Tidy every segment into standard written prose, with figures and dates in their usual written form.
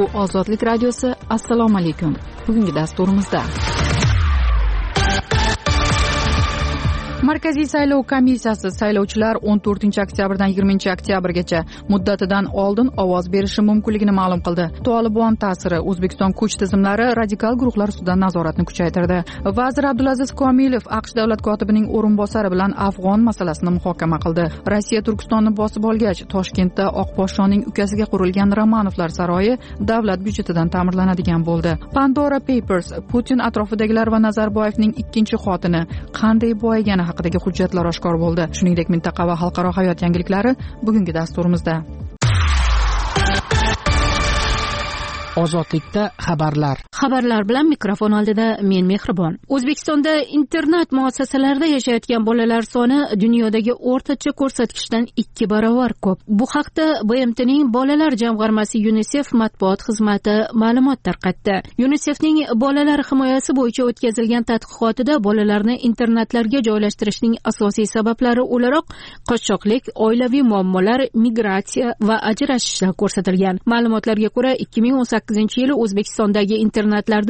Bu Ozodlik radiosi. Assalomu alaykum. Bugungi dasturimizda Markaziy saylov komissiyasi saylovchilar 14-oktyabrdan 20-oktyabrgacha muddatidan oldin ovoz berishi mumkinligini ma'lum qildi. Tolibon ta'siri O'zbekiston kuch tizimlari radikal guruhlar ustidan nazoratni kuchaytirdi. Vazir Abdulaziz Komilov AQSh davlat kotibining o'rinbosari bilan afg'on masalasini muhokama qildi. Rossiya Turkistonni bosib olgach, Toshkentda Oqposhshoning ukasiga qurilgan Romanovlar saroyi davlat byudjetidan ta'mirlanadigan bo'ldi. Pandora Papers Putin atrofidagilar va Nazarboyevning ikkinchi xotini qanday boyigani haqidagi hujjatlar oshkor bo'ldi. Shuningdek, mintaqa va xalqaro hayot yangiliklari bugungi dasturimizda. Ozodlikda xabarlar bilan mikrofon oldida men Mehribon. O'zbekistonda internet muassasalarida yashayotgan bolalar soni dunyodagi o'rtacha ko'rsatkichdan 2 barobar ko'p. Bu haqda BMTning bolalar jamg'armasi UNICEF matbuot xizmati ma'lumot tarqatdi. UNICEFning bolalar himoyasi bo'yicha o'tkazilgan tadqiqotida bolalarni internetlarga joylashtirishning asosiy sabablari o'laroq qochoqlik, oilaviy muammolar, migratsiya va ajrashishlar ko'rsatilgan. Ma'lumotlarga ko'ra 2018-yili O'zbekistondagi internatlarda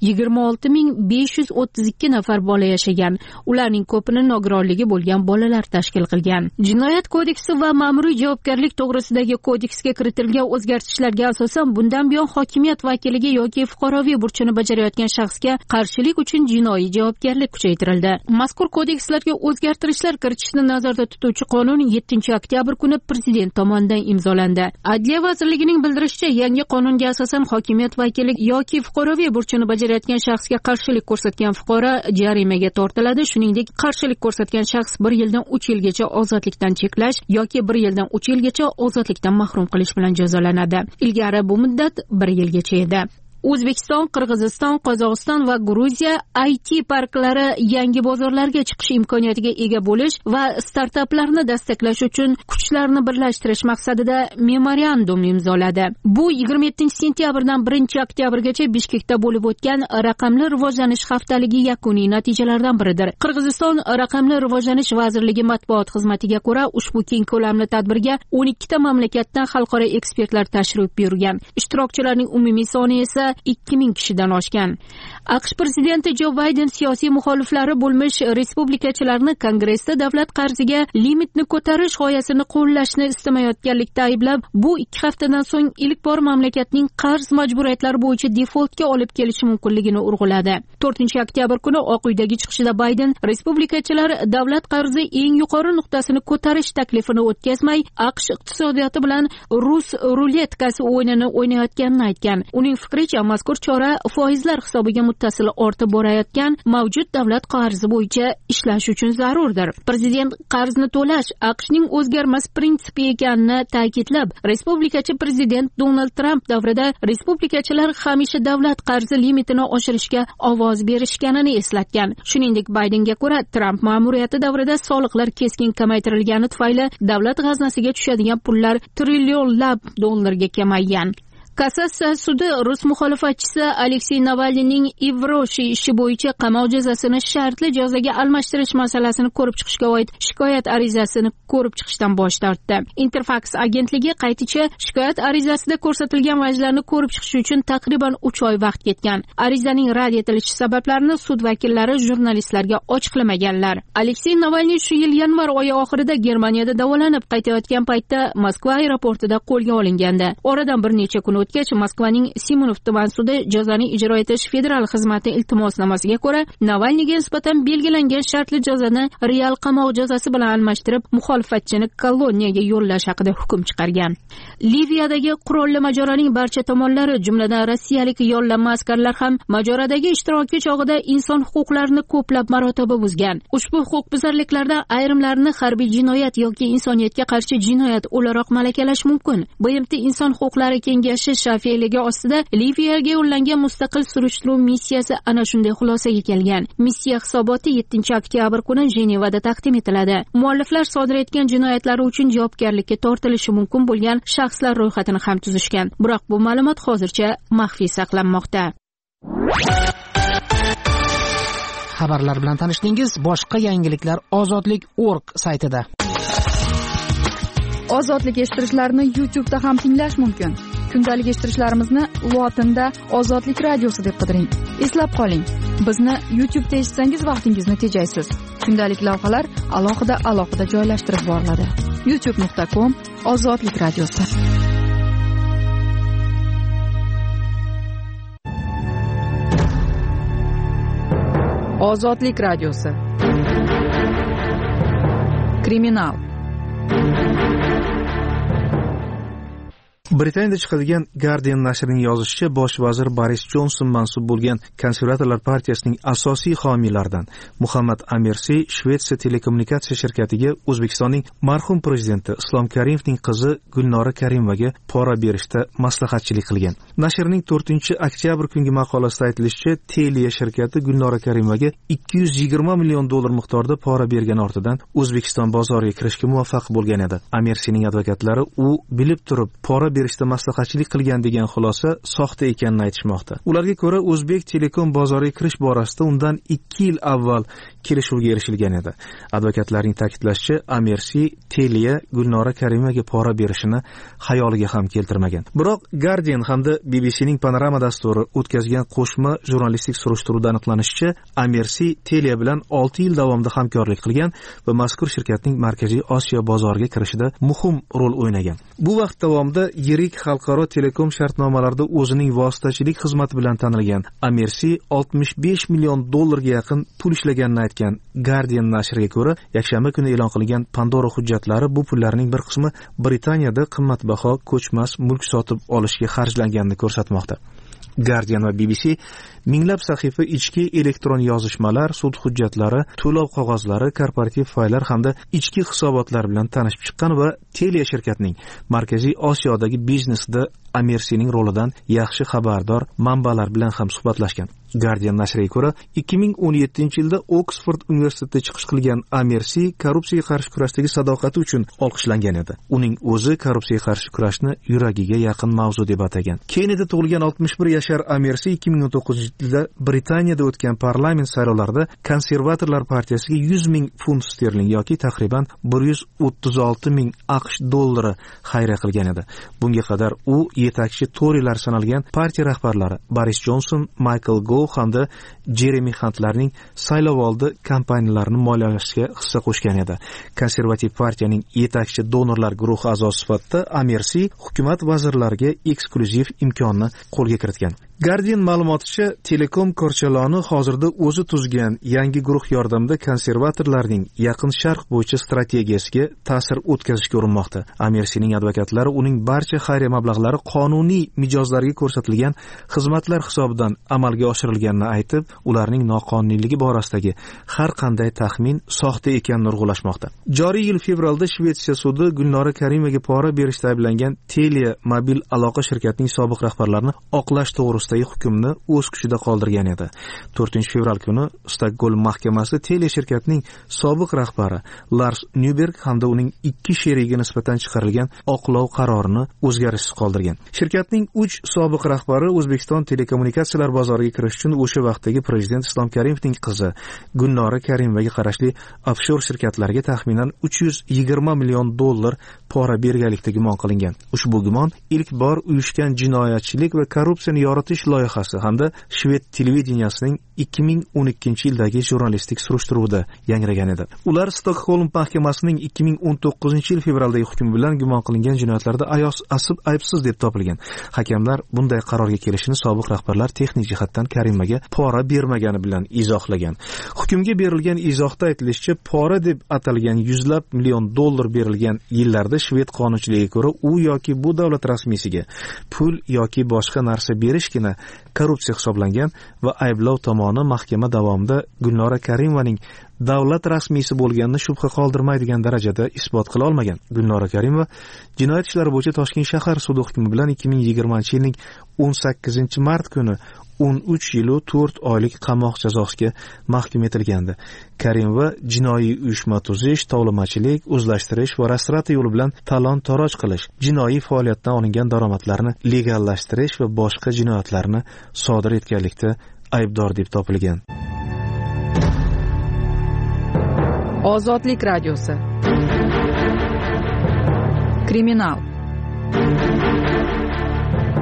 26532 nafar bola yashagan. Ularning ko'pini nogironligi bo'lgan bolalar tashkil qilgan. Jinoyat kodeksi va ma'muriy javobgarlik to'g'risidagi kodeksga kiritilgan o'zgartishlarga asosan bundan buyon hokimiyat vakiliga yoki fuqaroviy burchini bajarayotgan shaxsga qarshilik uchun jinoiy javobgarlik kuchaytirildi. Mazkur kodekslarga o'zgartirishlar kiritishni nazarda tutuvchi qonun 7-oktyabr kuni prezident tomonidan imzolandi. Adliya vazirligining bildirishicha, yangi qonunga asosan hokimiyat vakili yoki fuqaroviy burchini bajarayotgan shaxsga qarshilik ko'rsatgan fuqaro jarimaga tortiladi. Shuningdek, qarshilik ko'rsatgan shaxs 1 yildan 3 yilgacha ozodlikdan cheklash yoki 1 yildan 3 yilgacha ozodlikdan mahrum qilish bilan jazolanadi. Ilgari bu muddat 1 yilgacha edi. O'zbekiston, Qirg'iziston, Qozog'iston va Gruziya IT parklari yangi bozorlarga chiqish imkoniyatiga ega bo'lish va startaplarni dastaqlash uchun kuchlarni birlashtirish maqsadida memorandum imzoladi. Bu 27-sentyabrdan 1-oktyabrgacha Bishkekda bo'lib o'tgan raqamli rivojlanish haftaligi yakuniy natijalaridan biridir. Qirg'iziston raqamli rivojlanish vazirligi matbuot xizmatiga ko'ra, ushbu keng ko'lamli tadbirga 12 ta mamlakatdan xalqaro ekspertlar tashrif buyurgan. Ishtirokchilarning umumiy soni esa 2000 kishidan oshgan. AQSh prezidenti Jo Bayden siyosiy muxoliflari bo'lmish respublikachilarni Kongressda davlat qarziga limitni ko'tarish g'oyasini qo'llashni istamayotganlikda ayblab, bu 2 haftadan so'ng ilk bor mamlakatning qarz majburiyatlari bo'yicha defoltga olib kelishi mumkinligini urg'uladi. 4-oktyabr kuni Oq uydagi chiqishida Bayden respublikachilar davlat qarzi eng yuqori nuqtasini ko'tarish taklifini o'tkazmay, AQSh iqtisodiyoti bilan rus ruletkasi o'yinini o'ynayotganini aytgan. Uning fikricha, mazkur chora foizlar hisobiga muttasil ortib borayotgan mavjud davlat qarzi bo'yicha ishlash uchun zarurdir. Prezident qarzni to'lash AQShning o'zgarmas prinsipi ekanini ta'kidlab, respublikachi prezident Donald Trump davrida respublikachilar hamisha davlat qarzi limitini oshirishga ovoz berishganini eslatgan. Shuningdek, Baydenga ko'ra, Trump ma'muriyati davrida soliqlar keskin kamaytirilgani tufayli davlat g'aznasiga tushadigan pullar trillionlab dollarga kamaygan. Kassatsiya sudi rus muxolifatchisi Aleksey Navalniyning Ivroshi ishi bo'yicha qamoq jazosini shartli jazoga almashtirish masalasini ko'rib chiqishga oid shikoyat arizasini ko'rib chiqishdan bosh tortdi. Interfax agentligi qayticha shikoyat arizasida ko'rsatilgan vajlarni ko'rib chiqish uchun taqriban 3 oy vaqt ketgan. Arizaning rad etilishi sabablarini sud vakillari jurnalistlarga ochiqlamaganlar. Aleksey Navalniy shu yil yanvar oyi oxirida Germaniyada davolanib qaytayotgan paytda Moskva aeroportida qo'lga olingandi. Oradan bir necha kun o'tgach, Moskvaning Simonov tuman sudi jazoni ijro etish federal xizmati iltimosnomasiga ko'ra Navalniyga nisbatan belgilangan shartli jazoni real qamoq jazosi bilan almashtirib, muxolifatchini koloniyaga yo'llash haqida hukm chiqargan. Liviyadagi qurolli mojaroning barcha tomonlari, jumladan rossiyalik yollanma askarlar ham mojarodagi ishtiroki chog'ida inson huquqlarini ko'plab marotaba buzgan. Ushbu huquqbuzarliklardan ayrimlarini harbiy jinoyat yoki insoniyatga qarshi jinoyat o'laroq malakalash mumkin. BMT inson huquqlari kengashi shafiyligi ostida Liviyaga yo'llangan mustaqil surishtiruv missiyasi ana shunday xulosaga kelgan. Missiya hisoboti 7-oktyabr kuni Jenevada taqdim etiladi. Mualliflar sodir etgan jinoyatlari uchun javobgarlikka tortilishi mumkin bo'lgan shaxslar ro'yxatini ham tuzishgan. Biroq bu ma'lumot hozircha maxfiy saqlanmoqda. Xabarlar bilan tanishdingiz. Boshqa yangiliklar ozodlik.org saytida. Ozodlik eshittirishlarni YouTube'da ham tinglash mumkin. kundalik eshittirishlarimizni lotinda ozodlik radiosi deb qidiring. Eslab qoling, bizni YouTube'da eshitsangiz vaqtingizni tejaysiz. Kundalik lavhalar alohida joylashtirib boriladi. youtube.com/ozodlik radiosi. Ozodlik radiosi. Kriminal. Britaniyada chiqadigan Guardian nashrining yozishicha, bosh vazir Boris Jonson mansub bo'lgan konservatorlar partiyasining asosiy homiylaridan Muhammad Amirsi Shvetsiya telekommunikatsiya shirkatiga O'zbekistonning marhum prezidenti Islom Karimovning qizi Gulnora Karimovaga pora berishda maslahatchilik qilgan. Nashrning 4-oktyabr kungi maqolasida aytilishicha, Telia shirkati Gulnora Karimovaga $220 million miqdorida pora bergani ortidan O'zbekiston bozoriga kirishga muvaffaq bo'lgan edi. Amirsining advokatlari u bilib turib pora berishda maslahatchilik qilgan degan xulosa soxta ekanini aytishmoqda. Ularga ko'ra, O'zbek Telekom bozoriga kirish borasida undan 2 yil avval kelishuvga erishilgan edi. Advokatlarning ta'kidlashicha, Amirsi Telia Gulnora Karimovaga pora berishini xayoliga ham keltirmagan. Biroq Guardian hamda BBCning Panorama dasturi o'tkazgan qo'shma jurnalistik surishtiruvda aniqlanishicha, Amirsi Telia bilan 6 yil davomida hamkorlik qilgan va mazkur shirkatning Markaziy Osiyo bozoriga kirishida muhim rol o'ynagan. Bu vaqt davomida yirik xalqaro telekom shartnomalarida o'zining vositachilik xizmati bilan tanilgan Amirsi $65 million ga yaqin pul ishlaganini aytgan Guardian nashriga ko'ra, yakshanba kuni e'lon qilingan Pandora hujjatlari bu pullarning bir qismi Britaniyada qimmatbaho ko'chmas mulk sotib olishga xarjlanganini ko'rsatmoqda. Guardian va BBC minglab sahifa ichki elektron yozishmalar, sud hujjatlari, to'lov qog'ozlari, korporativ fayllar hamda ichki hisobotlar bilan tanishib chiqqan va Telia shirkatining Markaziy Osiyodagi biznesida Amirsining rolidan yaxshi xabardor manbalar bilan ham suhbatlashgan. Guardian nashriga ko'ra, 2017-yilda Oksford universitetida chiqish qilgan Amirsi korrupsiyaga qarshi kurashdagi sadoqati uchun olqishlangan edi. Uning o'zi korrupsiyaga qarshi kurashni yuragiga yaqin mavzu deb atagan. Keniyada tug'ilgan 61 yashar Amirsi 2019-yilda Britaniyada o'tgan parlament saylovlarida konservatorlar partiyasiga 100 ming funt sterling yoki taxriban 136 ming AQSh dollari xayriya qilgan edi. Bunga qadar u yetakchi Torylar sanalgan partiya rahbarlari Boris Johnson, Michael Gove hamda Jeremy Huntlarning saylovoldi kampaniyalarini moliyalashga hissa qo'shgan edi. Konservativ partiyaning yetakchi donorlar guruhi a'zosi sifatida Amirsi hukumat vazirlariga eksklyuziv imkonni qo'lga kiritgan. Guardian ma'lumoticha, Telekom korchaloni hozirda o'zi tuzgan yangi guruh yordamida konservatorlarning Yaqin Sharq bo'yicha strategiyasiga ta'sir o'tkazishga urinmoqda. Amirsining advokatlari uning barcha xayriya mablag'lari qonuniy mijozlarga ko'rsatilgan xizmatlar hisobidan amalga oshirilganini aytib, ularning noqonuniyligi borasidagi har qanday taxmin soxta ekanini urg'ulashmoqda. Joriy yil fevralda Shvetsiya sudi Gulnora Karimovaga pora berishda ayblangan Telia mobil aloqa shirkatining sobiq rahbarlarini oqlash to'g'risida hukmni o'z kuchida qoldirgan edi. 4-fevral kuni Stokgolm mahkamasi Telia shirkatining sobiq rahbari Lars Nyberg hamda uning 2 sherigiga nisbatan chiqarilgan oqlov qarorini o'zgarishsiz qoldirgan. Shirkatning 3 sobiq rahbari O'zbekiston telekommunikatsiyalar bozoriga kirish uchun o'sha vaqtdagi prezident Islom Karimovning qizi Gulnora Karimovaga qarashli offshor shirkatlarga taxminan $320 million pora berganlikda gumon qilingan. Ushbu gumon ilk bor uyushgan jinoyatchilik va korrupsiyani yoritish loyihasi hamda Shved televideniyasining 2012-yildagi jurnalistik surishtiruvida yangragan edi. Ular Stokgolm mahkamasining 2019-yil fevraldagi hukmi bilan gumon qilingan jinoyatlarda aybsiz deb topilgan. Hakamlar bunday qarorga kelishini sobiq rahbarlar texnik jihatdan Karimovaga pora bermagani bilan izohlagan. Hukmga berilgan izohda aytilishicha, pora deb atalgan $100 million berilgan yillarda Shved qonunchiligiga ko'ra u yoki bu davlat rasmiysiga pul yoki boshqa narsa berishgina korrupsiya hisoblangan va ayblov tomoni mahkama davomida Gulnora Karimovaning davlat rasmiysi bo'lganini shubha qoldirmaydigan darajada isbot qila olmagan. Gulnora Karimova jinoyat ishlari bo'yicha Toshkent shahar sudi hukmi bilan 2020-yilning 18-mart kuni 13 yil 4 oylik qamoq jazosiga mahkum etilgandi. Karimova jinoiy uyushma tuzish, tovlamachilik, o'zlashtirish va restoratsiya yo'li bilan talon-toroj qilish, jinoiy faoliyatdan olingan daromadlarni legallashtirish va boshqa jinoyatlarni sodir etganlikda aybdor deb topilgan. Ozodlik radiosi. Kriminal.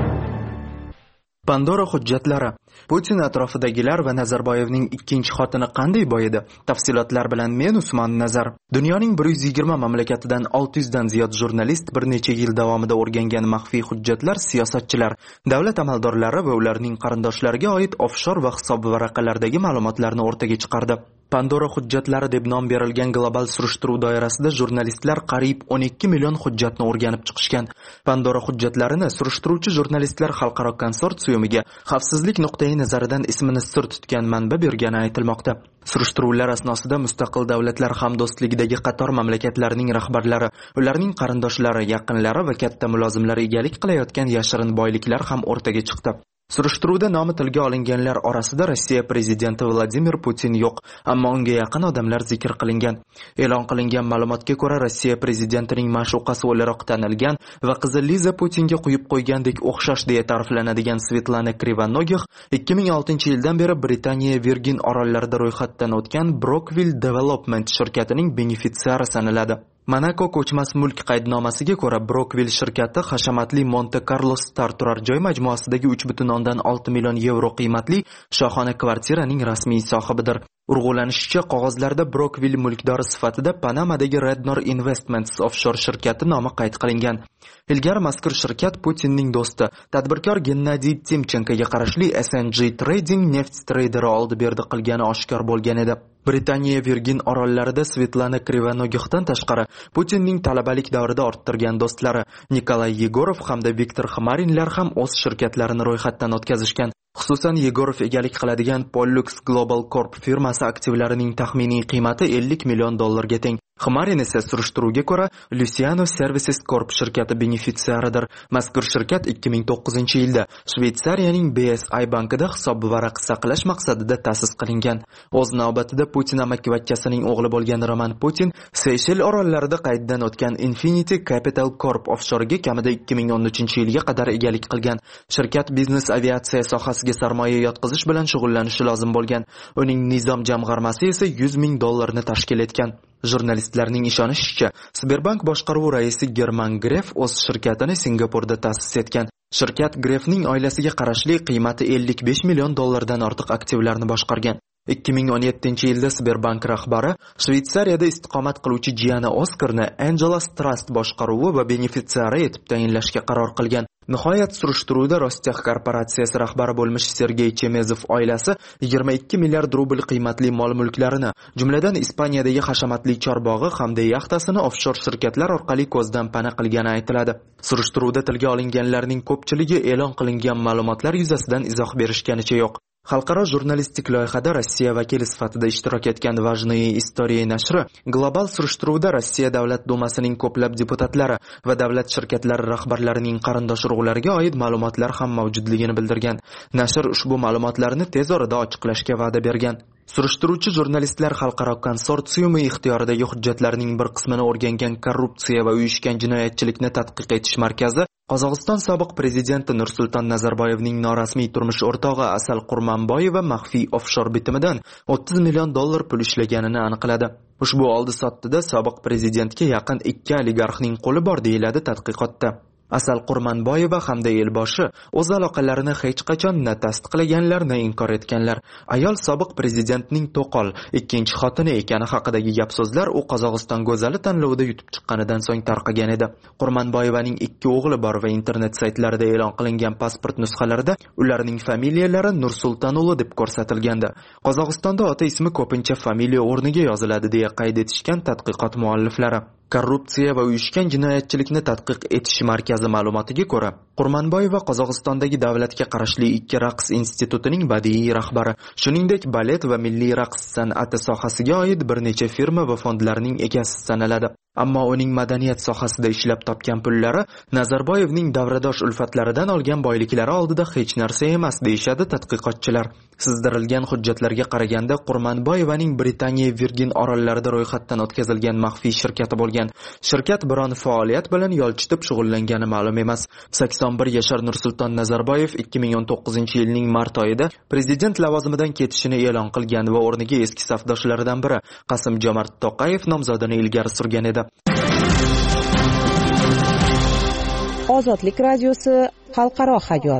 Pandora hujjatlari. Putin atrofidagilar va Nazarboyevning ikkinchi xotini qanday boyidi? Tafsilotlar bilan men Usmon Nazar. Dunyoning 120 mamlakatidan 600 dan ziyod jurnalist bir necha yil davomida o'rgangan maxfiy hujjatlar siyosatchilar, davlat amaldorlari va ularning qarindoshlariga oid offshor va hisob varaqalardagi ma'lumotlarni o'rtaga chiqardi. Pandora hujjatlari deb nom berilgan global surishtiruv doirasida jurnalistlar qariyb 12 million hujjatni o'rganib chiqishgan. Pandora hujjatlarini surishtiruvchi jurnalistlar xalqaro konsorsiumiga xavfsizlik nuqtai nazaridan ismini sir tutgan manba bergani aytilmoqda. Surishtiruvlar asnosida mustaqil davlatlar hamdo'stligidagi qator mamlakatlarning rahbarlari, ularning qarindoshlari, yaqinlari va katta mulozimlar egalik qilayotgan yashirin boyliklar ham o'rtaga chiqdi. Surishtiruvda nomi tilga olinganlar orasida Rossiya prezidenti Vladimir Putin yo'q, ammo unga yaqin odamlar zikr qilingan. E'lon qilingan ma'lumotga ko'ra, Rossiya prezidentining ma'shuqasi o'laroq tanilgan va qizi Liza Putinga quyib qo'ygandek o'xshash deya ta'riflanadigan Svetlana Krivanogih 2006-yildan beri Britaniya Virgin orollarida ro'yxatdan o'tgan Brookville Development shirkatining benefitsiari sanaladi. Monaco ko'chmas mulk qaydnomasiga ko'ra Brookville shirkati hashamatli Monte Carlo Star turar joy majmuasidagi 3,6 million yevro qiymatli shohona kvartiraning rasmiy sohibidir. Urg'ulanishicha, qog'ozlarda Brookville mulkdori sifatida Panamadagi Rednor Investments offshore shirkati nomi qayd qilingan. Ilgari mazkur shirkat Putinning do'sti, tadbirkor Gennadiy Timchenkoga qarashli SNG Trading neft treyderi oldi-berdi qilgani oshkor bo'lgan edi. Britaniya Virgin orollarida Svetlana Krivanogihdan tashqari Putinning talabalik davrida orttirgan do'stlari Nikolay Yegorov hamda Viktor Xmarinlar ham o'z shirkatlarini ro'yxatdan o'tkazishgan. Xususan, Yegorov egalik qiladigan Pollux Global Corp firmasi aktivlarining taxminiy qiymati $50 million ga teng. Xmarin esa surishtiruvga ko'ra Luciano Services Corp shirkati benefitsiaridir. Mazkur shirkat 2009-yilda Shveysariyaning BSI bankida hisob varaq saqlash maqsadida ta'sis qilingan. O'z navbatida Putin amakivachchasining o'g'li bo'lgan Roman Putin Seyshel orollarida qayddan o'tgan Infinity Capital Corp offshore'ga kamida 2013-yilga qadar egalik qilgan. Shirkat biznes aviatsiya sohasiga sarmoya yotqizish bilan shug'ullanishi lozim bo'lgan. Uning nizom jamg'armasi esa $100 ming tashkil etgan. Jurnalistlarning ishonishicha, Sberbank boshqaruvi raisi German Gref o'z shirkatini Singapurda ta'sis etgan. Shirkat Grefning oilasiga qarashli qiymati $55 million dan ortiq aktivlarni boshqargan. 2017-yilda Sberbank rahbari Shveysariyada istiqomat qiluvchi jiyani Oskarni Angela Trust boshqaruvi va benefitsiari etib tayinlashga qaror qilgan. Nihoyat surishtiruvda Rostech korporatsiyasi rahbari bo'lmish Sergey Chemezov oilasi 22 milliard rubl qiymatli mol-mulklarini, jumladan Ispaniyadagi hashamatli chorbog'i hamda yaxtasini offshor shirkatlar orqali ko'zdan pana qilgani aytiladi. Surishtiruvda tilga olinganlarning ko'pchiligi e'lon qilingan ma'lumotlar yuzasidan izoh berishganicha yo'q. Xalqaro jurnalistik loyihada Rossiya vakili sifatida ishtirok etgan Vajniye Istoriya nashri global surishtiruvda Rossiya Davlat dumasining ko'plab deputatlari va davlat shirkatlari rahbarlarining qarindosh urug'lariga oid ma'lumotlar ham mavjudligini bildirgan. Nashr ushbu ma'lumotlarni tez orada ochiqlashga va'da bergan. Surishtiruvchi jurnalistlar xalqaro konsorsiumi ixtiyoridagi hujjatlarning bir qismini o'rgangan korrupsiya va uyushgan jinoyatchilikni tadqiq etish markazi Qozog'iston sobiq prezidenti Nursulton Nazarboyevning norasmiy turmush o'rtog'i Asal Qurmanboyeva maxfiy offshor bitimidan $30 million pul ishlaganini aniqladi. Ushbu oldi-sotdida sobiq prezidentga yaqin 2 oligarxning qo'li bor deyiladi tadqiqotda. Asal Qurmanboyeva hamda elboshi o'z aloqalarini hech qachon na tasdiqlaganlar, na inkor etganlar. Ayol sobiq prezidentning to'qol ikkinchi xotini ekani haqidagi gap-so'zlar u Qozog'iston go'zali tanlovida yutib chiqqanidan so'ng tarqagan edi. Qurmanboyevaning 2 o'g'li bor va internet saytlarida e'lon qilingan pasport nusxalarida ularning familiyalari Nursultonuli deb ko'rsatilgandi. Qozog'istonda ota ismi ko'pincha familiya o'rniga yoziladi deya qayd etishgan tadqiqot mualliflari. Korrupsiya va uyushgan jinoyatchilikni tadqiq etish markazi ma'lumotiga ko'ra, Qurmanboyeva Qozog'istondagi davlatga qarashli 2 raqs institutining badiiy rahbari, shuningdek balet va milliy raqs san'ati sohasiga oid bir necha firma va fondlarning egasi sanaladi. Ammo uning madaniyat sohasida ishlab topgan pullari Nazarboyevning davradosh ulfatlaridan olgan boyliklari oldida hech narsa emas, deyshadi tadqiqotchilar. Sizdirilgan hujjatlarga qaraganda Qurmanboyevaning Britaniya Virgin orollarida ro'yxatdan o'tkazilgan maxfiy shirkati bo'lgan. Shirkat biron faoliyat bilan yolchitib shug'ullangani ma'lum emas. 81 yashar Nursulton Nazarboyev 2019-yilning mart oyida prezident lavozimidan ketishini e'lon qilgan va o'rniga eski safdoshlaridan biri Qasim-Jomart To'qayev nomzodini ilgari surgan edi. Ozodlik radiosi xalqaro hayot.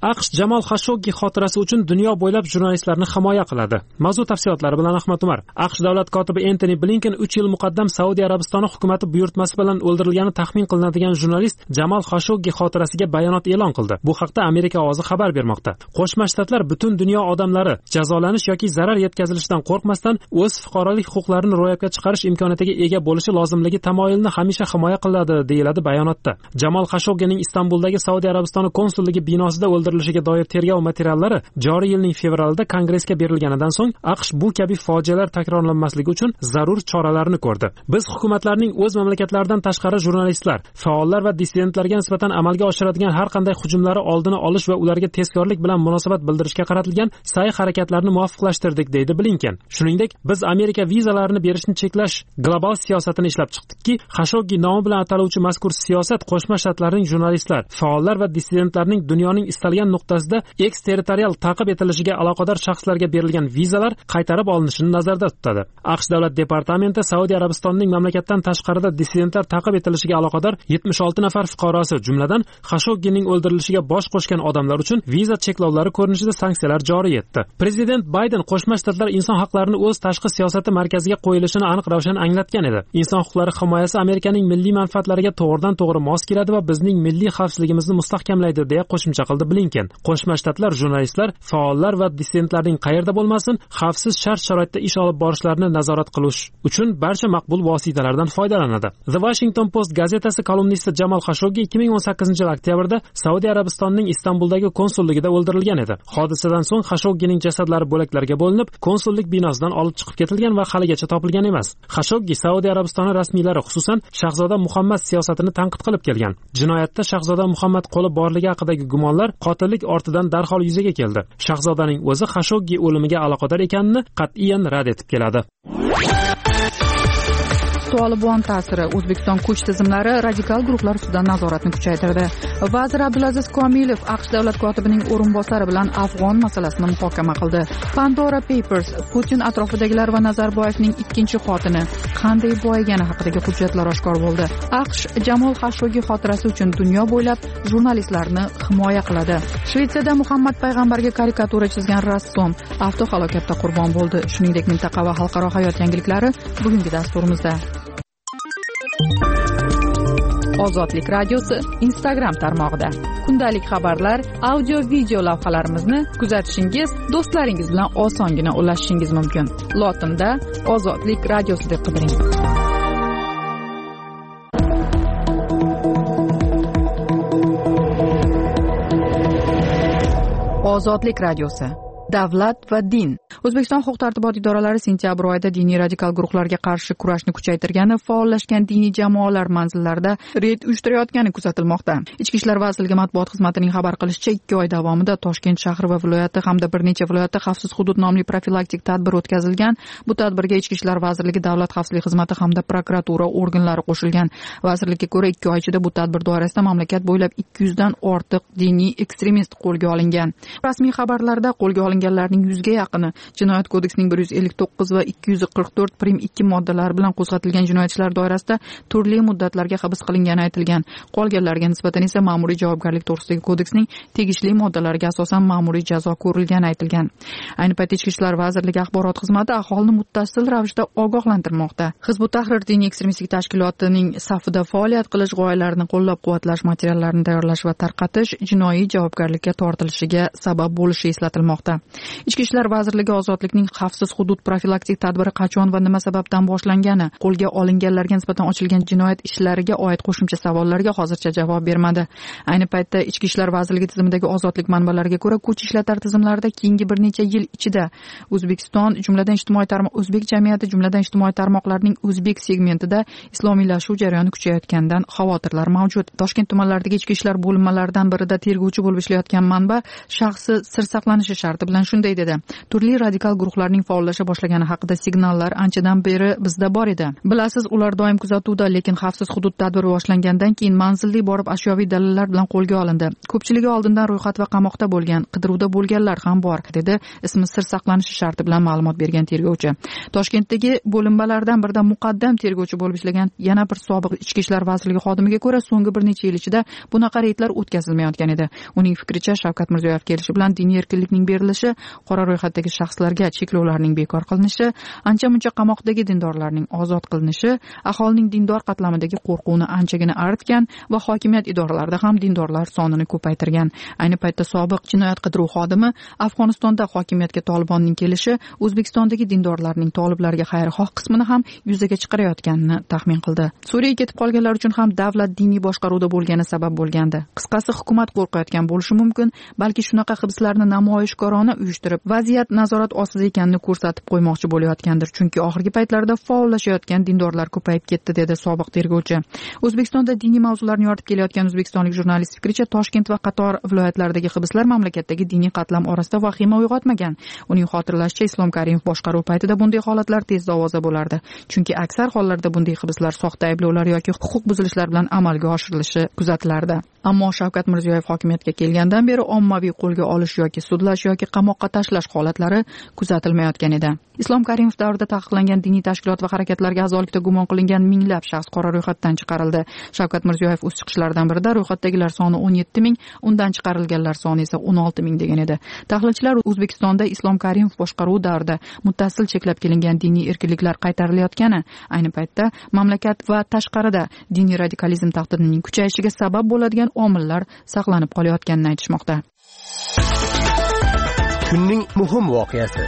AQSh Jamal Xashoggi xotirasi uchun dunyo bo'ylab jurnalistlarni himoya qiladi. Mavzu tafsilotlari bilan Ahmad Umar. AQSh davlat kotibi Antoni Blinken 3 yil muqaddam Saudiya Arabistoni hukumati buyurtmasi bilan o'ldirilgani taxmin qilinadigan jurnalist Jamal Xashoggi xotirasiga bayonot e'lon qildi. Bu haqda Amerika ovozi xabar bermoqda. Qo'shma Shtatlar butun dunyo odamlari jazolanish yoki zarar yetkazilishidan qo'rqmasdan o'z fuqarolik huquqlarini ro'yobga chiqarish imkoniyatiga ega bo'lishi lozimligi tamoyilini hamisha himoya qiladi, deyiladi bayonotda. Jamal Xashoggining Istanbuldagi Saudiya Arabistoni konsulligi binosida o'ldirilishiga doir tergov materiallari joriy yilning fevralida Kongressga berilganidan so'ng AQSh bu kabi fojialar takrorlanmasligi uchun zarur choralarni ko'rdi. Biz hukumatlarning o'z mamlakatlaridan tashqari jurnalistlar, faollar va dissidentlarga nisbatan amalga oshiradigan har qanday hujumlari oldini olish va ularga tezkorlik bilan munosabat bildirishga qaratilgan sa'y-harakatlarni muvofiqlashtirdik, deydi Blinken. Shuningdek, biz Amerika vizalarini berishni cheklash global siyosatini ishlab chiqdikki, Xashoggi nomi bilan ataluvchi mazkur siyosat Qo'shma Shtatlarning jurnalistlar, faollar va dissidentlarning dunyoning istalgan nuqtasida eksterritorial ta'qib etilishiga aloqador shaxslarga berilgan vizalar qaytarib olinishini nazarda tutadi. AQSh davlat departamenti Saudiya Arabistonining mamlakatdan tashqarida dissidentlar ta'qib etilishiga aloqador 76 nafar fuqarosi, jumladan Xashoggining o'ldirilishiga bosh qo'shgan odamlar uchun viza cheklovlari ko'rinishida sanksiyalar joriy etdi. Prezident Bayden Qo'shma Shtatlar inson haqlarini o'z tashqi siyosati markaziga qo'yilishini aniq-ravshan anglatgan edi. Inson huquqlari himoyasi Amerikaning milliy manfaatlariga to'g'ridan-to'g'ri mos keladi va bizning milliy xavfsizligimizni mustahkamlaydi, deya qo'shimcha qildi Blinken. Qo'shma Shtatlar jurnalistlar, faollar va dissidentlarning qayerda bo'lmasin, xavfsiz shart-sharoitda ish olib borishlarini nazorat qilish uchun barcha maqbul vositalardan foydalanadi. The Washington Post gazetasi kolumnisti Jamal Xashoggi 2018-yil oktyabrda Saudiya Arabistonining Istanbuldagi konsulligida o'ldirilgan edi. Hodisadan so'ng Xashoggining jasadlari bo'laklarga bo'linib, konsullik binosidan olib chiqib ketilgan va haligacha topilgan emas. Xashoggi Saudiya Arabistoni rasmiylari, xususan Shahzoda Muhammad siyosatini tanqid qilib kelgan. Jinoyatda Shahzoda Muhammad qo'li borligi haqidagi gumonlar qotillik ortidan darhol yuzaga keldi. Shahzodaning o'zi Xashoggi o'limiga aloqador ekanini qat'iyan rad etib keladi. Tolibon ta'siri O'zbekiston kuch tizimlari radikal guruhlar ustidan nazoratni kuchaytirdi. Vazir Abdulaziz Komilov AQSh davlat kotibining o'rinbosari bilan Afg'on masalasini muhokama qildi. Pandora Papers Putin atrofidagilar va Nazarboyevning ikkinchi xotini qanday boyigani haqidagi hujjatlar oshkor bo'ldi. AQSh Jamal Xashoggi xotirasi uchun dunyo bo'ylab jurnalistlarni himoya qiladi. Shvetsiyada Muhammad payg'ambarga karikatura chizgan rassom avtohalokatda qurbon bo'ldi. Shuningdek, mintaqa va xalqaro hayot yangiliklari bugungi dasturimizda. Ozodlik radiosi Instagram tarmog'ida kundalik xabarlar, audio-video lavhalarimizni kuzatishingiz, do'stlaringiz bilan osongina ulashishingiz mumkin. Lotinda Ozodlik radiosi deb qidiring. Ozodlik radiosi. Davlat va din. O'zbekiston huquq-tartibot idoralari sentyabr oyida diniy radikal guruhlarga qarshi kurashni kuchaytirgani, faollashgan diniy jamoalar manzillarida reyd uyushtirayotgani kuzatilmoqda. Ichki ishlar vazirligi matbuot xizmatining xabar qilishicha, 2 oy davomida Toshkent shahri va viloyati hamda bir necha viloyatda xavfsiz hudud nomli profilaktik tadbir o'tkazilgan. Bu tadbirga Ichki ishlar vazirligi, Davlat xavfsizlik xizmati hamda prokuratura organlari qo'shilgan. Vazirlikka ko'ra, 2 oy ichida bu tadbir doirasida mamlakat bo'ylab 200 dan ortiq diniy ekstremist qo'lga olingan. Rasmiy xabarlarda qo'lga olinganlarning 100 ga yaqini Jinoyat kodeksining 159 va 244 prim 2 moddalari bilan qo'zg'atilgan jinoyat ishlari doirasida turli muddatlarga hibs qilingani aytilgan. Qolganlarga nisbatan esa ma'muriy javobgarlik to'g'risidagi kodeksning tegishli moddalariga asosan ma'muriy jazo ko'rilgani aytilgan. Ayni paytda Ichki ishlar vazirligi axborot xizmati aholini muttasil ravishda ogohlantirmoqda. Hizb ut-Tahrir diniy ekstremistik tashkilotining safida faoliyat qilish, g'oyalarini qo'llab-quvvatlash, materiallarini tayyorlash va tarqatish jinoiy javobgarlikka tortilishiga sabab bo'lishi eslatilmoqda. Ichki ishlar vazirligi ozodlikning xavfsiz hudud profilaktik tadbiri qachon va nima sababdan boshlangani, qo'lga olinganlarga nisbatan ochilgan jinoyat ishlariga oid qo'shimcha savollarga hozircha javob bermadi. Ayni paytda Ichki ishlar vazirligi tizimidagi ozodlik manbalariga ko'ra, kuch ishlatar tizimlarida keyingi bir necha yil ichida O'zbekiston jumladan o'zbek jamiyati jumladan ijtimoiy tarmoqlarning o'zbek segmentida islomiylashuv jarayoni kuchayotganidan xavotirlar mavjud. Toshkent tumanlaridagi ichki ishlar bo'linmalaridan birida tergovchi bo'lib ishlayotgan manba shaxsi sir saqlanishi sharti bilan shunday dedi: turli radikal guruhlarning faollasha boshlagani haqida signallar anchadan beri bizda bor edi. Bilasiz, ular doim kuzatuvda, lekin xavfsiz hudud tadbiri boshlangandan keyin manzilli borib ashyoviy dalillar bilan qo'lga olindi. Ko'pchiligi oldindan ro'yxat va qamoqda bo'lgan, qidiruvda bo'lganlar ham bor, dedi ismi sir saqlanishi sharti bilan ma'lumot bergan tergovchi. Toshkentdagi bo'linmalardan birida muqaddam tergovchi bo'lib ishlagan yana bir sobiq ichki ishlar vazirligi xodimiga ko'ra, so'nggi bir necha yil ichida bunaqa reydlar o'tkazilmayotgan edi. Uning fikricha, Shavkat Mirziyoyev kelishi bilan diniy erkinlikning berilishi, qora ro'yxatdagi shaxslarga cheklovlarning bekor qilinishi, ancha-muncha qamoqdagi dindorlarning ozod qilinishi aholining dindor qatlamidagi qo'rquvni anchagina aritgan va hokimiyat idoralarida ham dindorlar sonini ko'paytirgan. Ayni paytda sobiq jinoyat qidiruv xodimi Afg'onistonda hokimiyatga Tolibonning kelishi O'zbekistondagi dindorlarning toliblarga xayrixoh qismini ham yuzaga chiqarayotganini taxmin qildi. Suriyaga ketib qolganlar uchun ham davlat diniy boshqaruvda bo'lgani sabab bo'lgandi. Qisqasi, hukumat qo'rqayotgan bo'lishi mumkin, balki shunaqa hibslarni namoyishkorona uyushtirib, vaziyat nazorat ostida ekanini ko'rsatib qo'ymoqchi bo'layotgandir, chunki oxirgi paytlarda faollashayotgan dindorlar ko'payib ketdi, dedi sobiq tergovchi. O'zbekistonda diniy mavzularni yoritib kelayotgan o'zbekistonlik jurnalist fikricha, Toshkent va qator viloyatlardagi hibslar mamlakatdagi diniy qatlam orasida vahima uyg'otmagan. Uning xotirlashicha, Islom Karimov boshqaruv paytida bunday holatlar tezda ovoza bo'lardi, chunki aksar hollarda bunday hibslar soxta ayblovlar yoki huquq buzilishlar bilan amalga oshirilishi kuzatilardi. Ammo Shavkat Mirziyoyev hokimiyatga kelgandan beri ommaviy qo'lga olish yoki sudlash yoki qamoqqa tashlash holatlari kuzatilmayotgan edi. Islom Karimov davrida taqiqlangan diniy tashkilot va harakatlarga a'zolikda gumon qilingan minglab shaxs qora ro'yxatdan chiqarildi. Shavkat Mirziyoyev o'z chiqishlaridan birida ro'yxatdagilar soni 17 ming, undan chiqarilganlar soni esa 16 ming degan edi. Tahlilchilar O'zbekistonda Islom Karimov boshqaruvi davrida muttasil cheklab kelingan diniy erkinliklar qaytarilayotgani, ayni paytda mamlakat va tashqarida diniy radikalizm tahdidining kuchayishiga sabab bo'ladigan omillar saqlanib qolayotganini aytishmoqda. Kunning muhim voqeasi.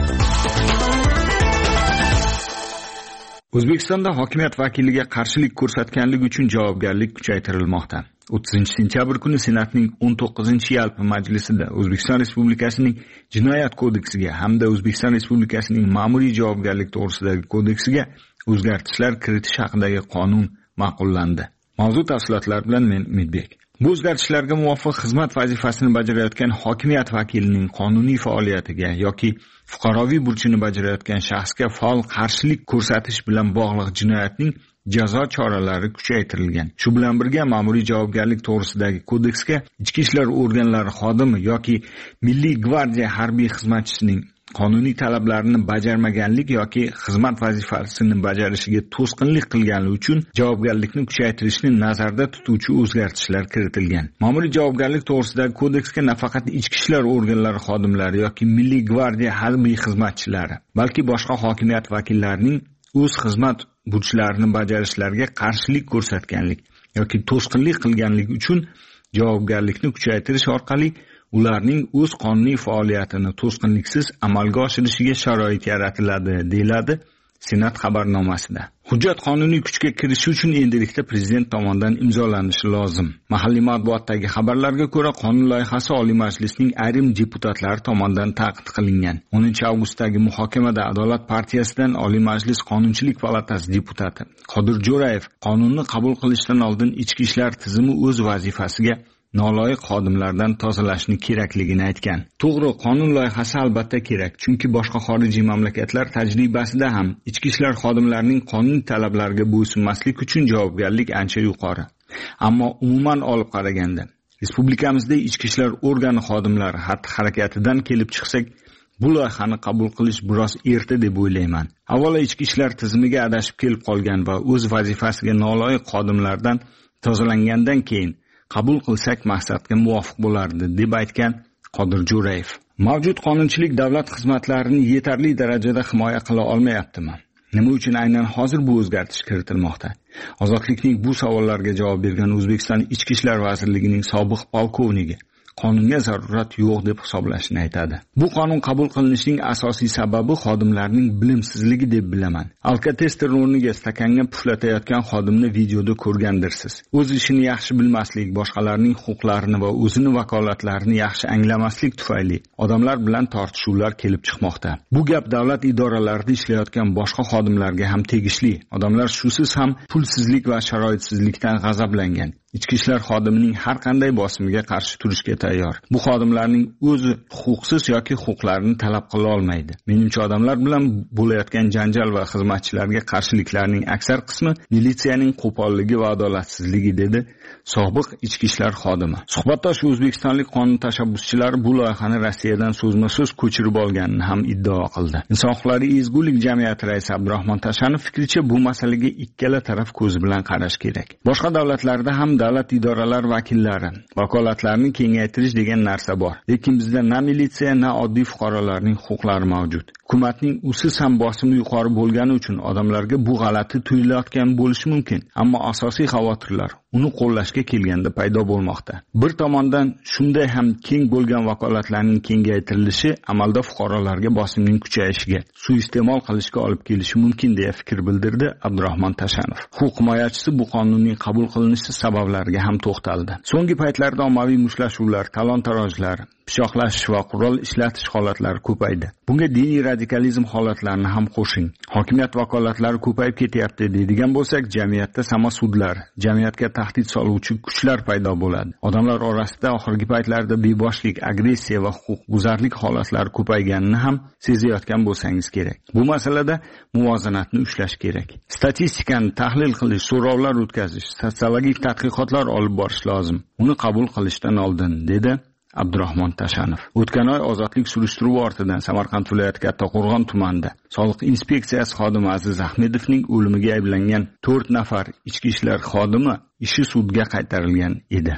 O'zbekistonda hokimiyat vakiliga qarshilik ko'rsatganlik uchun javobgarlik kuchaytirilmoqda. 30-sentyabr kuni Senatning 19-yalpi majlisida O'zbekiston Respublikasining Jinoyat kodeksiga hamda O'zbekiston Respublikasining Ma'muriy javobgarlik to'g'risidagi kodeksiga o'zgartishlar kiritish haqidagi qonun ma'qullandi. Mavzu tafsilotlari bilan men Umidbek. Bu o'zgartishlarga muvofiq xizmat vazifasini bajarayotgan hokimiyat vakilining qonuniy faoliyatiga yoki fuqaroviy burchini bajarayotgan shaxsga faol qarshilik ko'rsatish bilan bog'liq jinoyatning jazo choralari kuchaytirilgan. Shu bilan birga ma'muriy javobgarlik to'g'risidagi kodeksga ichki ishlar organlari xodimi yoki Milliy gvardiya harbiy xizmatchisining qonuniy talablarini bajarmaganlik yoki xizmat vazifasini bajarishiga to'sqinlik qilganligi uchun javobgarlikni kuchaytirishni nazarda tutuvchi o'zgartishlar kiritilgan. Ma'muriy javobgarlik to'g'risidagi kodeksga nafaqat ichki ishlar organlari xodimlari yoki Milliy gvardiya harbiy xizmatchilari, balki boshqa hokimiyat vakillarining o'z xizmat burchlarini bajarishlariga qarshilik ko'rsatganlik yoki to'sqinlik qilganlik uchun javobgarlikni kuchaytirish orqali ularning o'z qonuniy faoliyatini to'sqinliksiz amalga oshirishiga sharoit yaratiladi, deyiladi Senat xabarnomasida. Hujjat qonuniy kuchga kirishi uchun endilikda prezident tomonidan imzolanishi lozim. Mahalliy matbuotdagi xabarlarga ko'ra, qonun loyihasi Oliy Majlisning ayrim deputatlari tomonidan ta'qib qilingan. 10-avgustdagi muhokamada Adolat partiyasidan Oliy Majlis Qonunchilik palatasi deputati Qodir Jo'rayev qonunni qabul qilishdan oldin ichki ishlar tizimi o'z vazifasiga noloyiq xodimlardan tozalashni kerakligini aytgan. To'g'ri, qonun loyihasi albatta kerak, chunki boshqa xorijiy mamlakatlar tajribasida ham ichki ishlar xodimlarining qonuniy talablariga bo'ysunmaslik uchun javobgarlik ancha yuqori. Ammo umuman olib qaraganda, respublikamizda ichki ishlar organi xodimlari xatti-harakatidan kelib chiqsak, bu loyihani qabul qilish biroz erta deb o'ylayman. Avvalo ichki ishlar tizimiga adashib kelib qolgan va o'z vazifasiga noloyiq xodimlardan tozalangandan keyin qabul qilsak maqsadga muvofiq bo'lardi, deb aytgan Qodir Jo'rayev. Mavjud qonunchilik davlat xizmatlarini yetarli darajada himoya qila olmayaptimi? Nima uchun aynan hozir bu o'zgartish kiritilmoqda? Ozodlikning bu savollarga javob bergan O'zbekiston Ichki ishlar vazirligining sobiq polkovniki qonunga zarurat yo'q deb hisoblashini aytadi. Bu qonun qabul qilinishining asosiy sababi xodimlarning bilimsizligi deb bilaman. Alkotester o'rniga stakanga puflatayotgan xodimni videoda ko'rgandirsiz. O'z ishini yaxshi bilmaslik, boshqalarning huquqlarini va o'zini vakolatlarini yaxshi anglamaslik tufayli odamlar bilan tortishuvlar kelib chiqmoqda. Bu gap davlat idoralarida ishlayotgan boshqa xodimlarga ham tegishli. Odamlar shusiz ham pulsizlik va sharoitsizlikdan g'azablangan. ichki ishlar xodimining har qanday bosimiga qarshi turishga tayyor. Bu xodimlarning o'zi huquqsiz yoki huquqlarini talab qila olmaydi. Menimcha odamlar bilan bo'layotgan janjal va xizmatchilarga qarshiliklarning aksar qismi militsiyaning qo'polligi va adolatsizligi, dedi sobiq ichki ishlar xodimi. Suhbatdosh o'zbekistonlik qonun tashabbuschilari bu loyihani Rossiyadan so'zma-so'z ko'chirib olganini ham iddao qildi. Inson huquqlari ezgulik jamiyati raisi Abdurahmon Tashanov fikricha, bu masalaga ikkala taraf ko'zi bilan qarash kerak. Boshqa davlatlarda ham davlat idoralari vakillari vakolatlarini kengaytirish degan narsa bor. Lekin bizda na militsiya, na oddiy fuqarolarning huquqlari mavjud. Hukumatning usiz ham bosimi yuqori bo'lgani uchun odamlarga bu g'alati tuyulayotgan bo'lishi mumkin, ammo asosiy xavotirlar uni qo'llashga kelganda paydo bo'lmoqda. Bir tomondan shunday ham keng bo'lgan vakolatlarning kengaytirilishi amalda fuqarolarga bosimning kuchayishiga, suiiste'mol qilishga olib kelishi mumkin deya fikr bildirdi Abdurahmon Tashanov. Huquq himoyachisi bu qonunning qabul qilinishi sabablariga ham to'xtaldi. So'nggi paytlarda ommaviy mushtlashuvlar, talon-tarojlar, pichoqlashish va qurol ishlatish holatlari ko'paydi. Bunga diniy radikalizm holatlarini ham qo'shing. Hokimiyat vakolatlari ko'payib ketyapti deydigan bo'lsak, jamiyatda samasudlar, jamiyatga tahdid soluvchi kuchlar paydo bo'ladi. Odamlar orasida oxirgi paytlarda beboshlik, agressiya va huquqbuzarlik holatlari ko'payganini ham sezayotgan bo'lsangiz kerak. Bu masalada muvozanatni ushlash kerak. Statistikani tahlil qilish, so'rovlar o'tkazish, sotsiologik tadqiqotlar olib borish lozim. Uni qabul qilishdan oldin, dedi Abdurahmon Tashanov. O'tgan oy ozodlik surishtiruvi ortidan Samarqand viloyati Kattaqo'rg'on tumanida soliq inspeksiyasi xodimi Aziz Ahmedovning o'limiga ayblangan 4 nafar ichki ishlar xodimi ishi sudga qaytarilgan edi.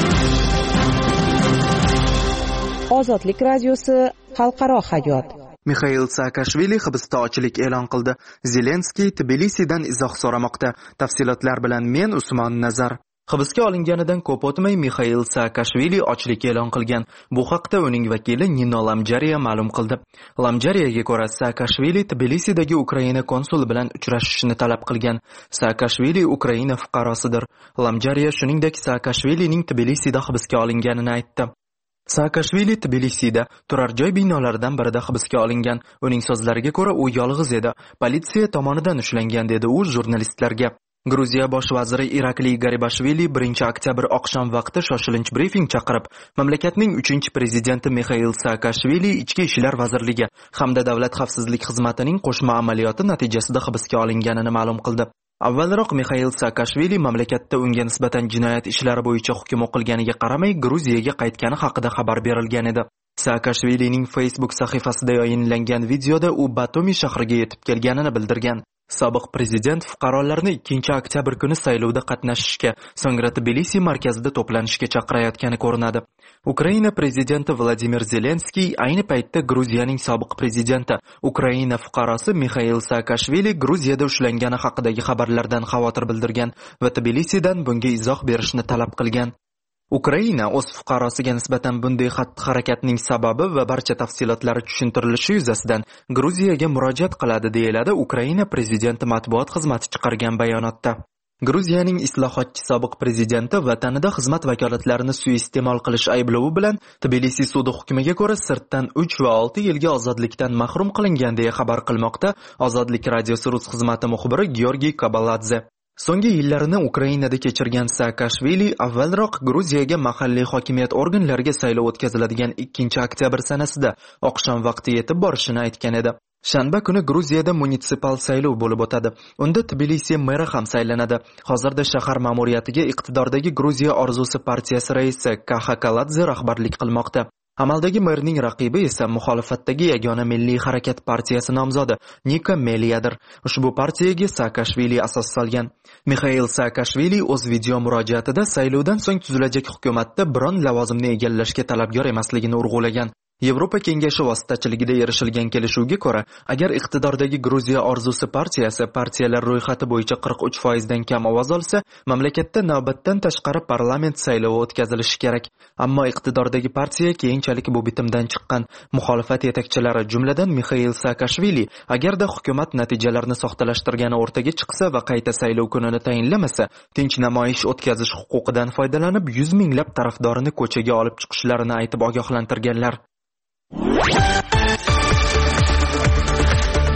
Ozodlik radiosi xalqaro hayot. Mixail Saakashvili hibsda ochilik e'lon qildi. Zelenskiy Tbilisidan izoh so'ramoqda. Tafsilotlar bilan men Usmon Nazar. Hibsga olinganidan ko'p o'tmay Mixail Saakashvili ochlik e'lon qilgan. Bu haqda uning vakili Nino Lamjariya ma'lum qildi. Lamjariyaga ko'ra, Saakashvili Tbilisidagi Ukraina konsuli bilan uchrashishni talab qilgan. Saakashvili Ukraina fuqarosidir. Lamjariya shuningdek Saakashvilining Tbilisida hibsga olinganini aytdi. Saakashvili Tbilisida turar joy binolaridan birida hibsga olingan. Uning so'zlariga ko'ra, u yolg'iz edi. Politsiya tomonidan ushlangan, dedi u jurnalistlarga. Gruziya bosh vaziri Irakli Garibashvili 1-oktyabr oqshom vaqti shoshilinch brifing chaqirib, mamlakatning 3-prezidenti Mixail Saakashvili Ichki ishlar vazirligi hamda davlat xavfsizlik xizmatining qo'shma amaliyoti natijasida hibsga olinganini ma'lum qildi. Avvalroq Mixail Saakashvili mamlakatda unga nisbatan jinoyat ishlari bo'yicha hukm o'qilganiga qaramay Gruziyaga qaytgani haqida xabar berilgan edi. Saakashvilining Facebook sahifasida yayinlangan videoda u Batumi shahriga yetib kelganini bildirgan. Sobiq prezident fuqarolarni 2-oktyabr kuni saylovda qatnashishga, so'ngra Tbilisi markazida to'planishga chaqirayotgani ko'rinadi. Ukraina prezidenti Vladimir Zelenskiy ayni paytda Gruziyaning sobiq prezidenti, Ukraina fuqarosi Mixail Saakashvili Gruziyada ushlangani haqidagi xabarlardan xavotir bildirgan va Tbilisidan bunga izoh berishni talab qilgan. Ukraina o'z fuqarosiga nisbatan bunday xatti-harakatning sababi va barcha tafsilotlari tushuntirilishi yuzasidan Gruziyaga murojaat qiladi, deyiladi Ukraina prezidenti matbuot xizmati chiqargan bayonotda. Gruziyaning islohotchi sobiq prezidenti vatanida xizmat vakolatlarini suiiste'mol qilish ayblovi bilan Tbilisi sudi hukmiga ko'ra sirtdan 3 va 6 yilga ozodlikdan mahrum qilingan deya xabar qilmoqda Ozodlik radiosi rus xizmati muxbiri Georgiy Kabaladze. So'nggi yillarini Ukrainada kechirgan Saakashvili avvalroq Gruziyaga mahalliy hokimiyat organlariga saylov o'tkaziladigan 2-oktyabr sanasida oqshom vaqti yetib borishini aytgan edi. Shanba kuni Gruziyada munitsipal saylov bo'lib o'tadi. Unda Tbilisi meri ham saylanadi. Hozirda shahar ma'muriyatiga iqtidordagi Gruziya orzusi partiyasi raisi Kaxakaladze rahbarlik qilmoqda. Amaldagi merning raqibi esa muxolifatdagi Yagona Milliy harakat partiyasi nomzodi Nika Meliyadir. Ushbu partiyaga Saakashvili asos solgan. Mixail Saakashvili o'z video murojaatida saylovdan so'ng tuzilajak hukumatda biron lavozimni egallashga talabgor emasligini urg'ulagan. Yevropa Kengashi vositachiligida erishilgan kelishuvga ko'ra, agar iqtidordagi Gruziya orzusi partiyasi partiyalar ro'yxati bo'yicha 43% dan kam ovoz olsa, mamlakatda navbatdan tashqari parlament saylovi o'tkazilishi kerak. Ammo iqtidordagi partiya keyinchalik bu bitimdan chiqqan. Muxolifat yetakchilari, jumladan Mixail Saakashvili, agarda hukumat natijalarini soxtalashtirgani o'rtaga chiqsa va qayta saylov kunini tayinlamasa, tinch namoyish o'tkazish huquqidan foydalanib 100 minglab tarafdorini ko'chaga olib chiqishlarini aytib ogohlantirganlar.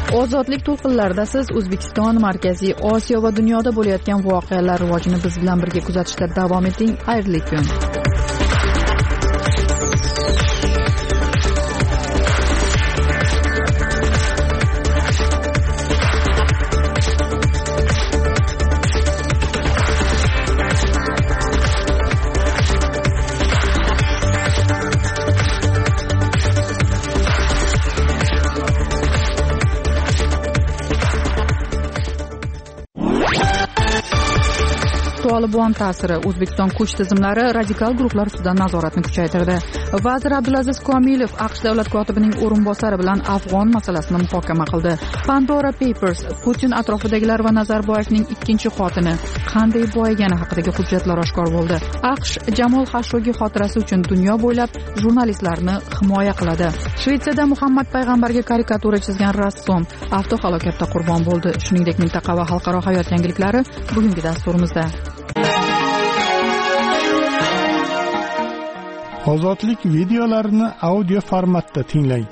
Ozodlik to'lqinlarida siz O'zbekiston, Markaziy Osiyo va dunyoda bo'layotgan voqealar rivojini biz bilan birga kuzatishda davom eting. Xayrli kun. Tolibon ta'siri. O'zbekiston kuch tizimlari radikal guruhlar ustidan nazoratni kuchaytirdi. Vazir Abdulaziz Komilov AQSh davlat kotibining o'rinbosari bilan Afg'on masalasini muhokama qildi. Pandora Papers Putin atrofidagilar va Nazarboyevning ikkinchi xotini qanday boyigani haqidagi hujjatlar oshkor bo'ldi. AQSh Jamol Xashoggi xotirasi uchun dunyo bo'ylab jurnalistlarni himoya qiladi. Shvetsiyada Muhammad payg'ambarga karikatura chizgan rassom avtohalokatda qurbon bo'ldi. Shuningdek, mintaqa va xalqaro hayot yangiliklari bugungi dasturimizda. Ozodlik videolarini audio formatda tinglang.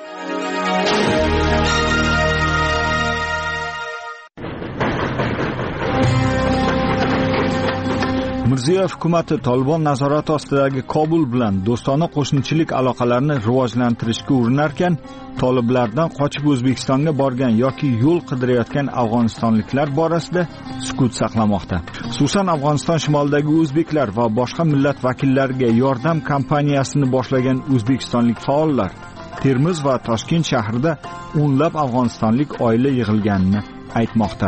Mirziyoyev hukumatı Tolibon nazorati ostidagi Kobul bilan do'stona qo'shnichilik aloqalarini rivojlantirishga urinarkan, toliblardan qochib O'zbekistonga borgan yoki yo'l qidirayotgan afg'onistonliklar borasida sukut saqlamoqda. Xususan Afg'oniston shimolidagi o'zbeklar va boshqa millat vakillariga yordam kampaniyasini boshlagan o'zbekistonlik faollar Termiz va Toshkent shahrida o'nlab afg'onistonlik oila yig'ilganini aytmoqda.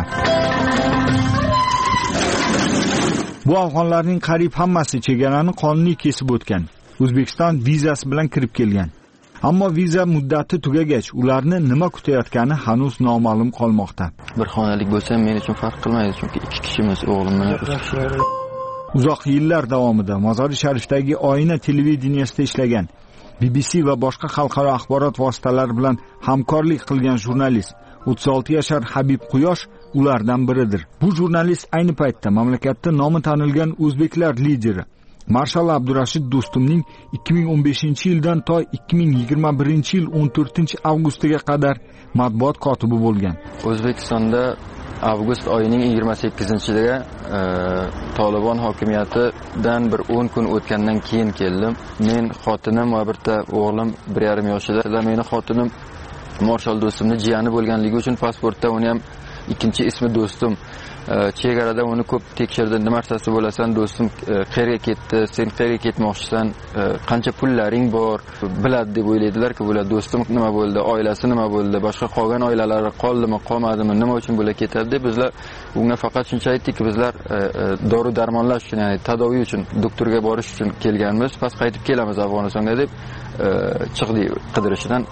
Bu afg'onlarning qariyb hammasi chegarani qonuniy kesib o'tgan. O'zbekiston vizasi bilan kirib kelgan. Ammo viza muddati tugagach, ularni nima kutayotgani hanuz noma'lum qolmoqda. Bir xonalik bo'lsa, men uchun farq qilmaydi, chunki ikki kishimiz, o'g'lim bilan. Uzoq yillar davomida Mozori Sharifdagi Oyna televideniyasida ishlagan, BBC va boshqa xalqaro axborot vositalari bilan hamkorlik qilgan jurnalist 36 yashar Habib Quyosh ulardan biridir. Bu jurnalist ayni paytda mamlakatda nomi tanilgan o'zbeklar lideri Marshal Abdurashid Do'stumning 2015-yildan to 2021-yil 14-avgustiga qadar matbuot kotibi bo'lgan. O'zbekistonda avgust oyining 28-iga Tolibon hokimiyatidan bir 10 kun o'tgandan keyin keldim. Men xotinim va bitta o'g'lim 1,5 yoshida. Meni xotinim Marshal Do'stumning jiyani bo'lganligi uchun pasportda uni ham ikkinchi ismi Do'stum. Chegarada uni ko'p tekshirdi. Nima narsasi bo'lasan, do'stim qayerga ketdi, sen qayerga ketmoqchisan, qancha pullaring bor, biladi deb o'ylaydilar-ku, bular do'stim nima bo'ldi, oilasi nima bo'ldi, boshqa qolgan oilalari qoldimi, qolmadimi, nima uchun bular ketadi deb bizlar unga faqat shuncha aytdikki, bizlar dori-darmonlash uchun, ya'ni tadoviy uchun, doktorga borish uchun kelganmiz, past qaytib kelamiz Afg'onistonga deb chiqdik qidirishdan.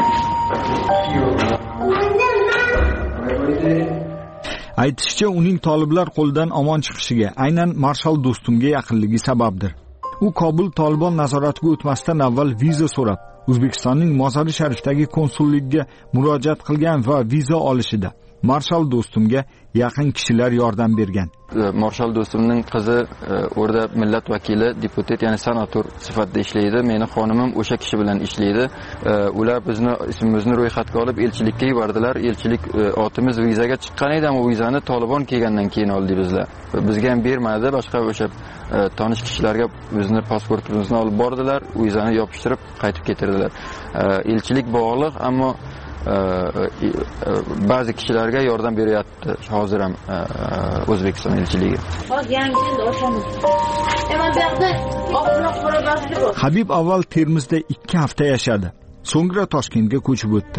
Aytishicha, uning toliblar qo'lidan omon chiqishiga aynan Marshal Do'stumga yaqinligi sababdir. U Kobul Tolibon nazoratiga o'tmasdan avval viza so'rab, O'zbekistonning Mozori Sharifdagi konsulligiga murojaat qilgan va viza olishida Marshal Do'stumga yaqin kishilar yordam bergan. Marshal Do'stumning qizi o'rda millat vakili, deputat, ya'ni senator sifatida ishlaydi. Meni xonimim o'sha kishi bilan ishlaydi. Ular bizni ismimizni ro'yxatga olib elchilikka yubordilar. Elchilik otimiz vizaga chiqqan edi, ammo vizani Tolibon kelgandan keyin oldik bizlar. Bizga ham bermadi, boshqa o'sha tanish kishilarga bizni pasportimizni olib bordilar, vizani yopishtirib qaytib ketirdilar. Elchilik bog'liq, ammo ba'zi kishilarga yordam beryapti hozir ham O'zbekiston elchiligi. Habib avval Termizda 2 hafta yashadi. So'ngra Toshkentga ko'chib o'tdi.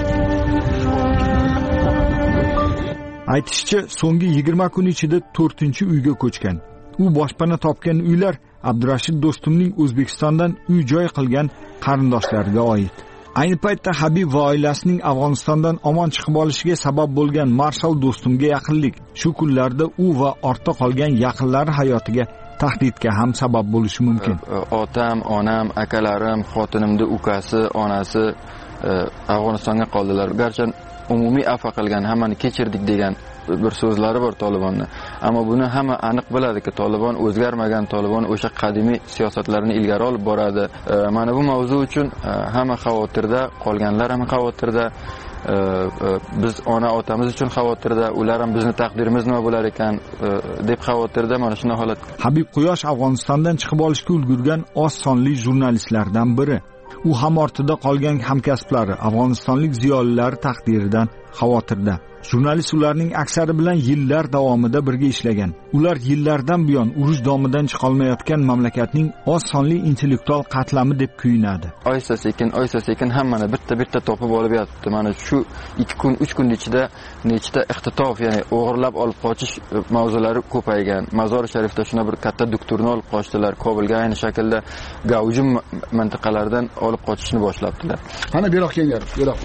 Aytishicha, so'nggi 20 kun ichida 4-uyga ko'chgan. U boshpana topgan uylar Abdurashid Do'stumning O'zbekistondan uy-joy qilgan qarindoshlariga oid. Ayni paytda Habib va oilasining Afg'onistondan omon chiqib olishiga sabab bo'lgan Marshal Do'stumga yaqinlik shu kunlarda u va ortda qolgan yaqinlari hayotiga tahdidga ham sabab bo'lishi mumkin. Otam, onam, akalarim, xotinimning ukasi, onasi Afg'onistonga qoldilar. Garchi umumiy afv qilgan, hammani kechirdik degan bir so'zlari bor Tolibonni. Ammo buni hamma aniq biladiki, Tolibon o'zgarmagan, Tolibon o'sha qadimiy siyosatlarini ilgari olib boradi. Mana bu mavzu uchun hamma xavotirda, qolganlar ham xavotirda. biz ona otamiz uchun xavotirda, ular ham bizni taqdirimiz nima bo'lar ekan deb xavotirda. Mana shunday holat. Habib Quyosh Afg'onistondan chiqib olishga ulgurgan oz sonli jurnalistlardan biri. U ham ortida qolgan hamkasblari, afg'onistonlik ziyolilar taqdiridan xavotirda. Jurnalist ularning aksari bilan yillar davomida birga ishlagan. Ular yillardan buyon urush domidan chiqa olmayotgan mamlakatning oz sonli intellektual qatlami deb kuyinadi. Oysa sekin hammani bitta topib olib yotibdi. Mana shu 2 kun, 3 kun ichida nechta ixtitof, ya'ni o'g'irlab olib qochish mavzulari ko'paygan. Mazor Sharifda shuna bir katta doktorni olib qochdilar. Kobulga ayni shaklda Gaujum mintaqalaridan olib qochishni boshlabdilar. Mana bu yoqqa kelgan,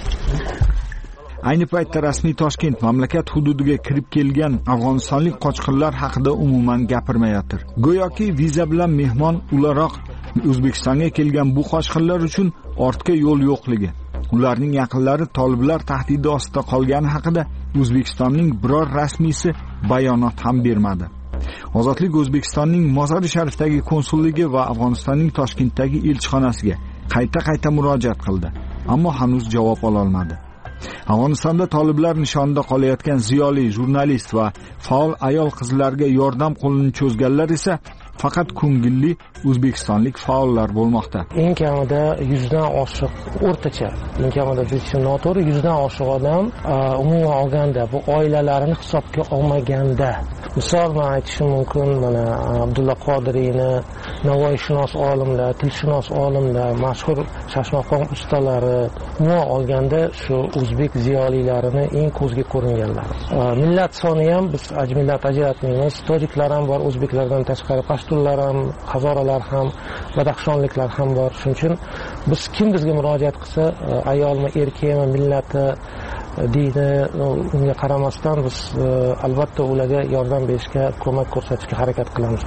Ayni paytda rasmiy Toshkent mamlakat hududiga kirib kelgan afg'onistonlik qochqinlar haqida umuman gapirmayotir. Go'yoki viza bilan mehmon o'laroq O'zbekistonga kelgan bu qochqinlar uchun ortga yo'l yo'qligi, ularning yaqinlari toliblar tahdidi ostida qolgani haqida O'zbekistonning biror rasmiysi bayonot ham bermadi. Ozodlik O'zbekistonning Mozori Sharifdagi konsulligi va Afg'onistonning Toshkentdagi elchixonasiga qayta murojaat qildi, ammo hanuz javob ola olmadi. Afg'onistonda toliblar nishonida qolayotgan ziyoli jurnalist va faol ayol qizlarga yordam qo'lini cho'zganlar esa faqat ko'ngilli o'zbekistonlik faollar bo'lmoqda. Eng kamida 100 dan oshiq o'rtacha, eng kamida noto'g'ri 100 dan oshiq odam umuman olganda bu oilalarini hisobga olmaganda, misol men aytishim mumkin, mana Abdulla Qodiriyni, Navoiyshunos olimlar, tilshunos olimlar, mashhur shashmaqom ustalari umuman olganda shu o'zbek ziyolilarini eng ko'zga ko'ringanlar. Millat soni ham biz millat ajratmaymiz. Tojiklar ham bor, o'zbeklardan tashqari pashtunlar ham, hazoralar ham, badaxshonliklar ham bor. Shuning uchun biz kim bizga murojaat qilsa, ayolmi, erkakmi, millati, dini unga qaramasdan biz albatta ularga yordam berishga, ko'mak ko'rsatishga harakat qilamiz.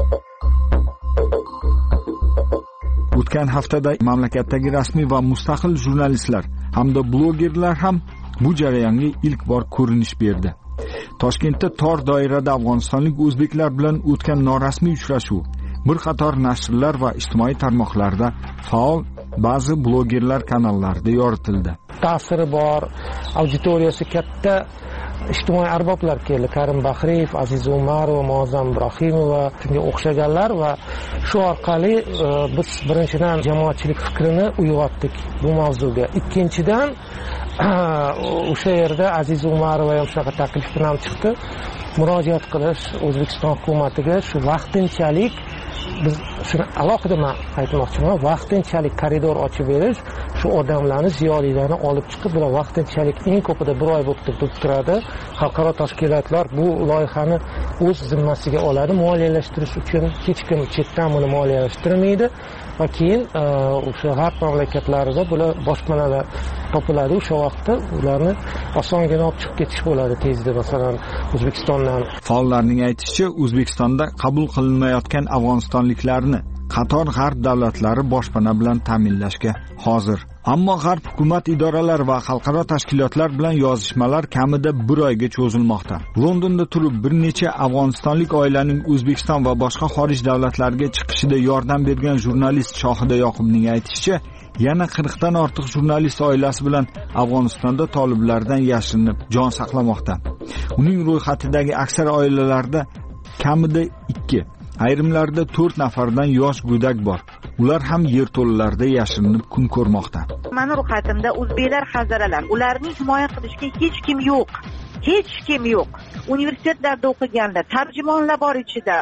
O'tgan haftada mamlakatdagi rasmiy va mustaqil jurnalistlar hamda blogerlar ham bu jarayonga ilk bor ko'rinish berdi. Toshkentda tor doirada afg'onistonlik o'zbeklar bilan o'tgan norasmiy uchrashuv bir qator nashrlar va ijtimoiy tarmoqlarda faol ba'zi blogerlar kanallarida yoritildi. Ta'siri bor, auditoriyasi katta ijtimoiy arboblar keldi. Karim Bahriyev, Aziz Umarov, Muazzam Ibrohimova, shunga o'xshaganlar va shu orqali biz birinchidan jamoatchilik fikrini uyg'otdik bu mavzuga. Ikkinchidan o'sha yerda Aziz Umarova ham shunaqa taklif bilan chiqdi. Murojaat qilish O'zbekiston hukumatiga shu vaqtinchalik, biz shuni alohida men aytmoqchiman, vaqtinchalik koridor ochib berish, shu odamlarni, ziyolilarni olib chiqib, bular vaqtinchalik eng ko'pida 1 oy bo'lib turadi. Xalqaro tashkilotlar bu loyihani o'z zimmasiga oladi, moliyalashtirish uchun hech kim chetdan buni moliyalashtirmaydi va keyin o'sha g'arb mamlakatlarida bular boshpanalar topiladi. O'sha vaqtda ularni osongina olib chiqib ketish bo'ladi tezda. Masalan, O'zbekistondan faollarning aytishicha, O'zbekistonda qabul qilinmayotgan afg'onistonliklarni qator g'arb davlatlari boshpana bilan ta'minlashga hozir. Ammo g'arb hukumat idoralari va xalqaro tashkilotlar bilan yozishmalar kamida 1 oyga cho'zilmoqda. Londonda turib bir necha afg'onistonlik oilaning O'zbekiston va boshqa xorij davlatlariga chiqishida yordam bergan jurnalist Shohida Yoqubning aytishicha, yana 40 dan ortiq jurnalist oilasi bilan Afg'onistonda toliblardan yashirinib jon saqlamoqda. Uning ro'yxatidagi aksar oilalarda kamida 2, ayrimlarida 4 nafardan yosh go'dak bor. Ular ham yerto'lalarda yashirinib kun ko'rmoqda. Meni ro'yxatimda o'zbeklar, hazaralar, ularni himoya qilishga hech kim yo'q. Hech kim yo'q. Universitetlarda o'qiganlar, tarjimonlar bor ichida,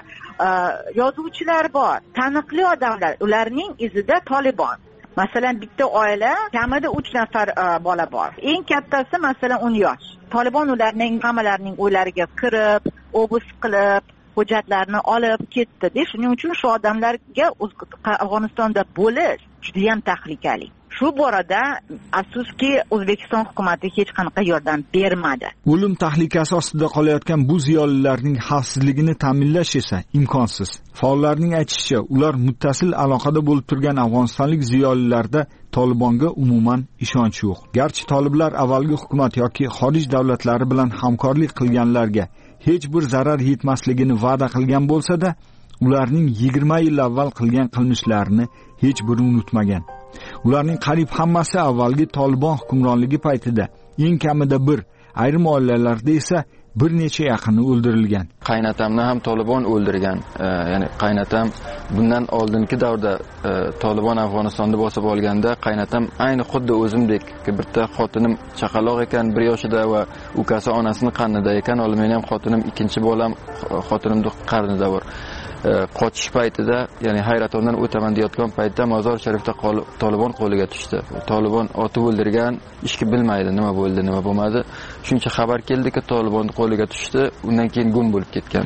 yozuvchilar bor, taniqli odamlar, ularning izida Tolibon. Masalan, bitta oila kamida 3 nafar bola bor. Eng kattasi masalan 10 yosh. Tolibon ularning hammalarining uylariga kirib, obus qilib, hujjatlarni olib ketdi. Shuning uchun shu odamlarga Afg'onistonda bo'lish juda ham tahlikali. Shu borada afsuski O'zbekiston hukumati hech qanaqa yordam bermadi. O'lim tahlikasi ostida qolayotgan bu ziyolilarning xavfsizligini ta'minlash esa imkonsiz. Faollarning aytishicha, ular muttasil aloqada bo'lib turgan afg'onistonlik ziyolilarda Tolibonga umuman ishonch yo'q. Garchi toliblar avvalgi hukumat yoki xorij davlatlari bilan hamkorlik qilganlarga hech bir zarar yetmasligini va'da qilgan bo'lsa-da, ularning 20 yil avval qilgan qilmishlarini hech biri unutmagan. Ularning qariyb hammasi avvalgi Tolibon hukmronligi paytida eng kamida bir, ayrim oilalarda esa bir necha yaqini o'ldirilgan. Qaynatamni ham Tolibon o'ldirgan. Ya'ni qaynatam bundan oldingi davrda Tolibon Afg'onistonni bosib olganda qaynatam ayni xuddi o'zimdek bitta xotinim chaqaloq ekan, 1 yoshida va ukasi onasining qanida ekan, men ham xotinim ikkinchi bolam xotinimning qarnida bor. Qochish paytida, ya'ni Hayratondan o'taman deyotgan paytda Mozor Sharifda Tolibon qo'liga tushdi. Tolibon otib o'ldirgan, hech kim bilmaydi nima bo'ldi, nima bo'lmadi. Shuncha xabar keldiki, Tolibon qo'liga tushdi, undan keyin gum bo'lib ketgan.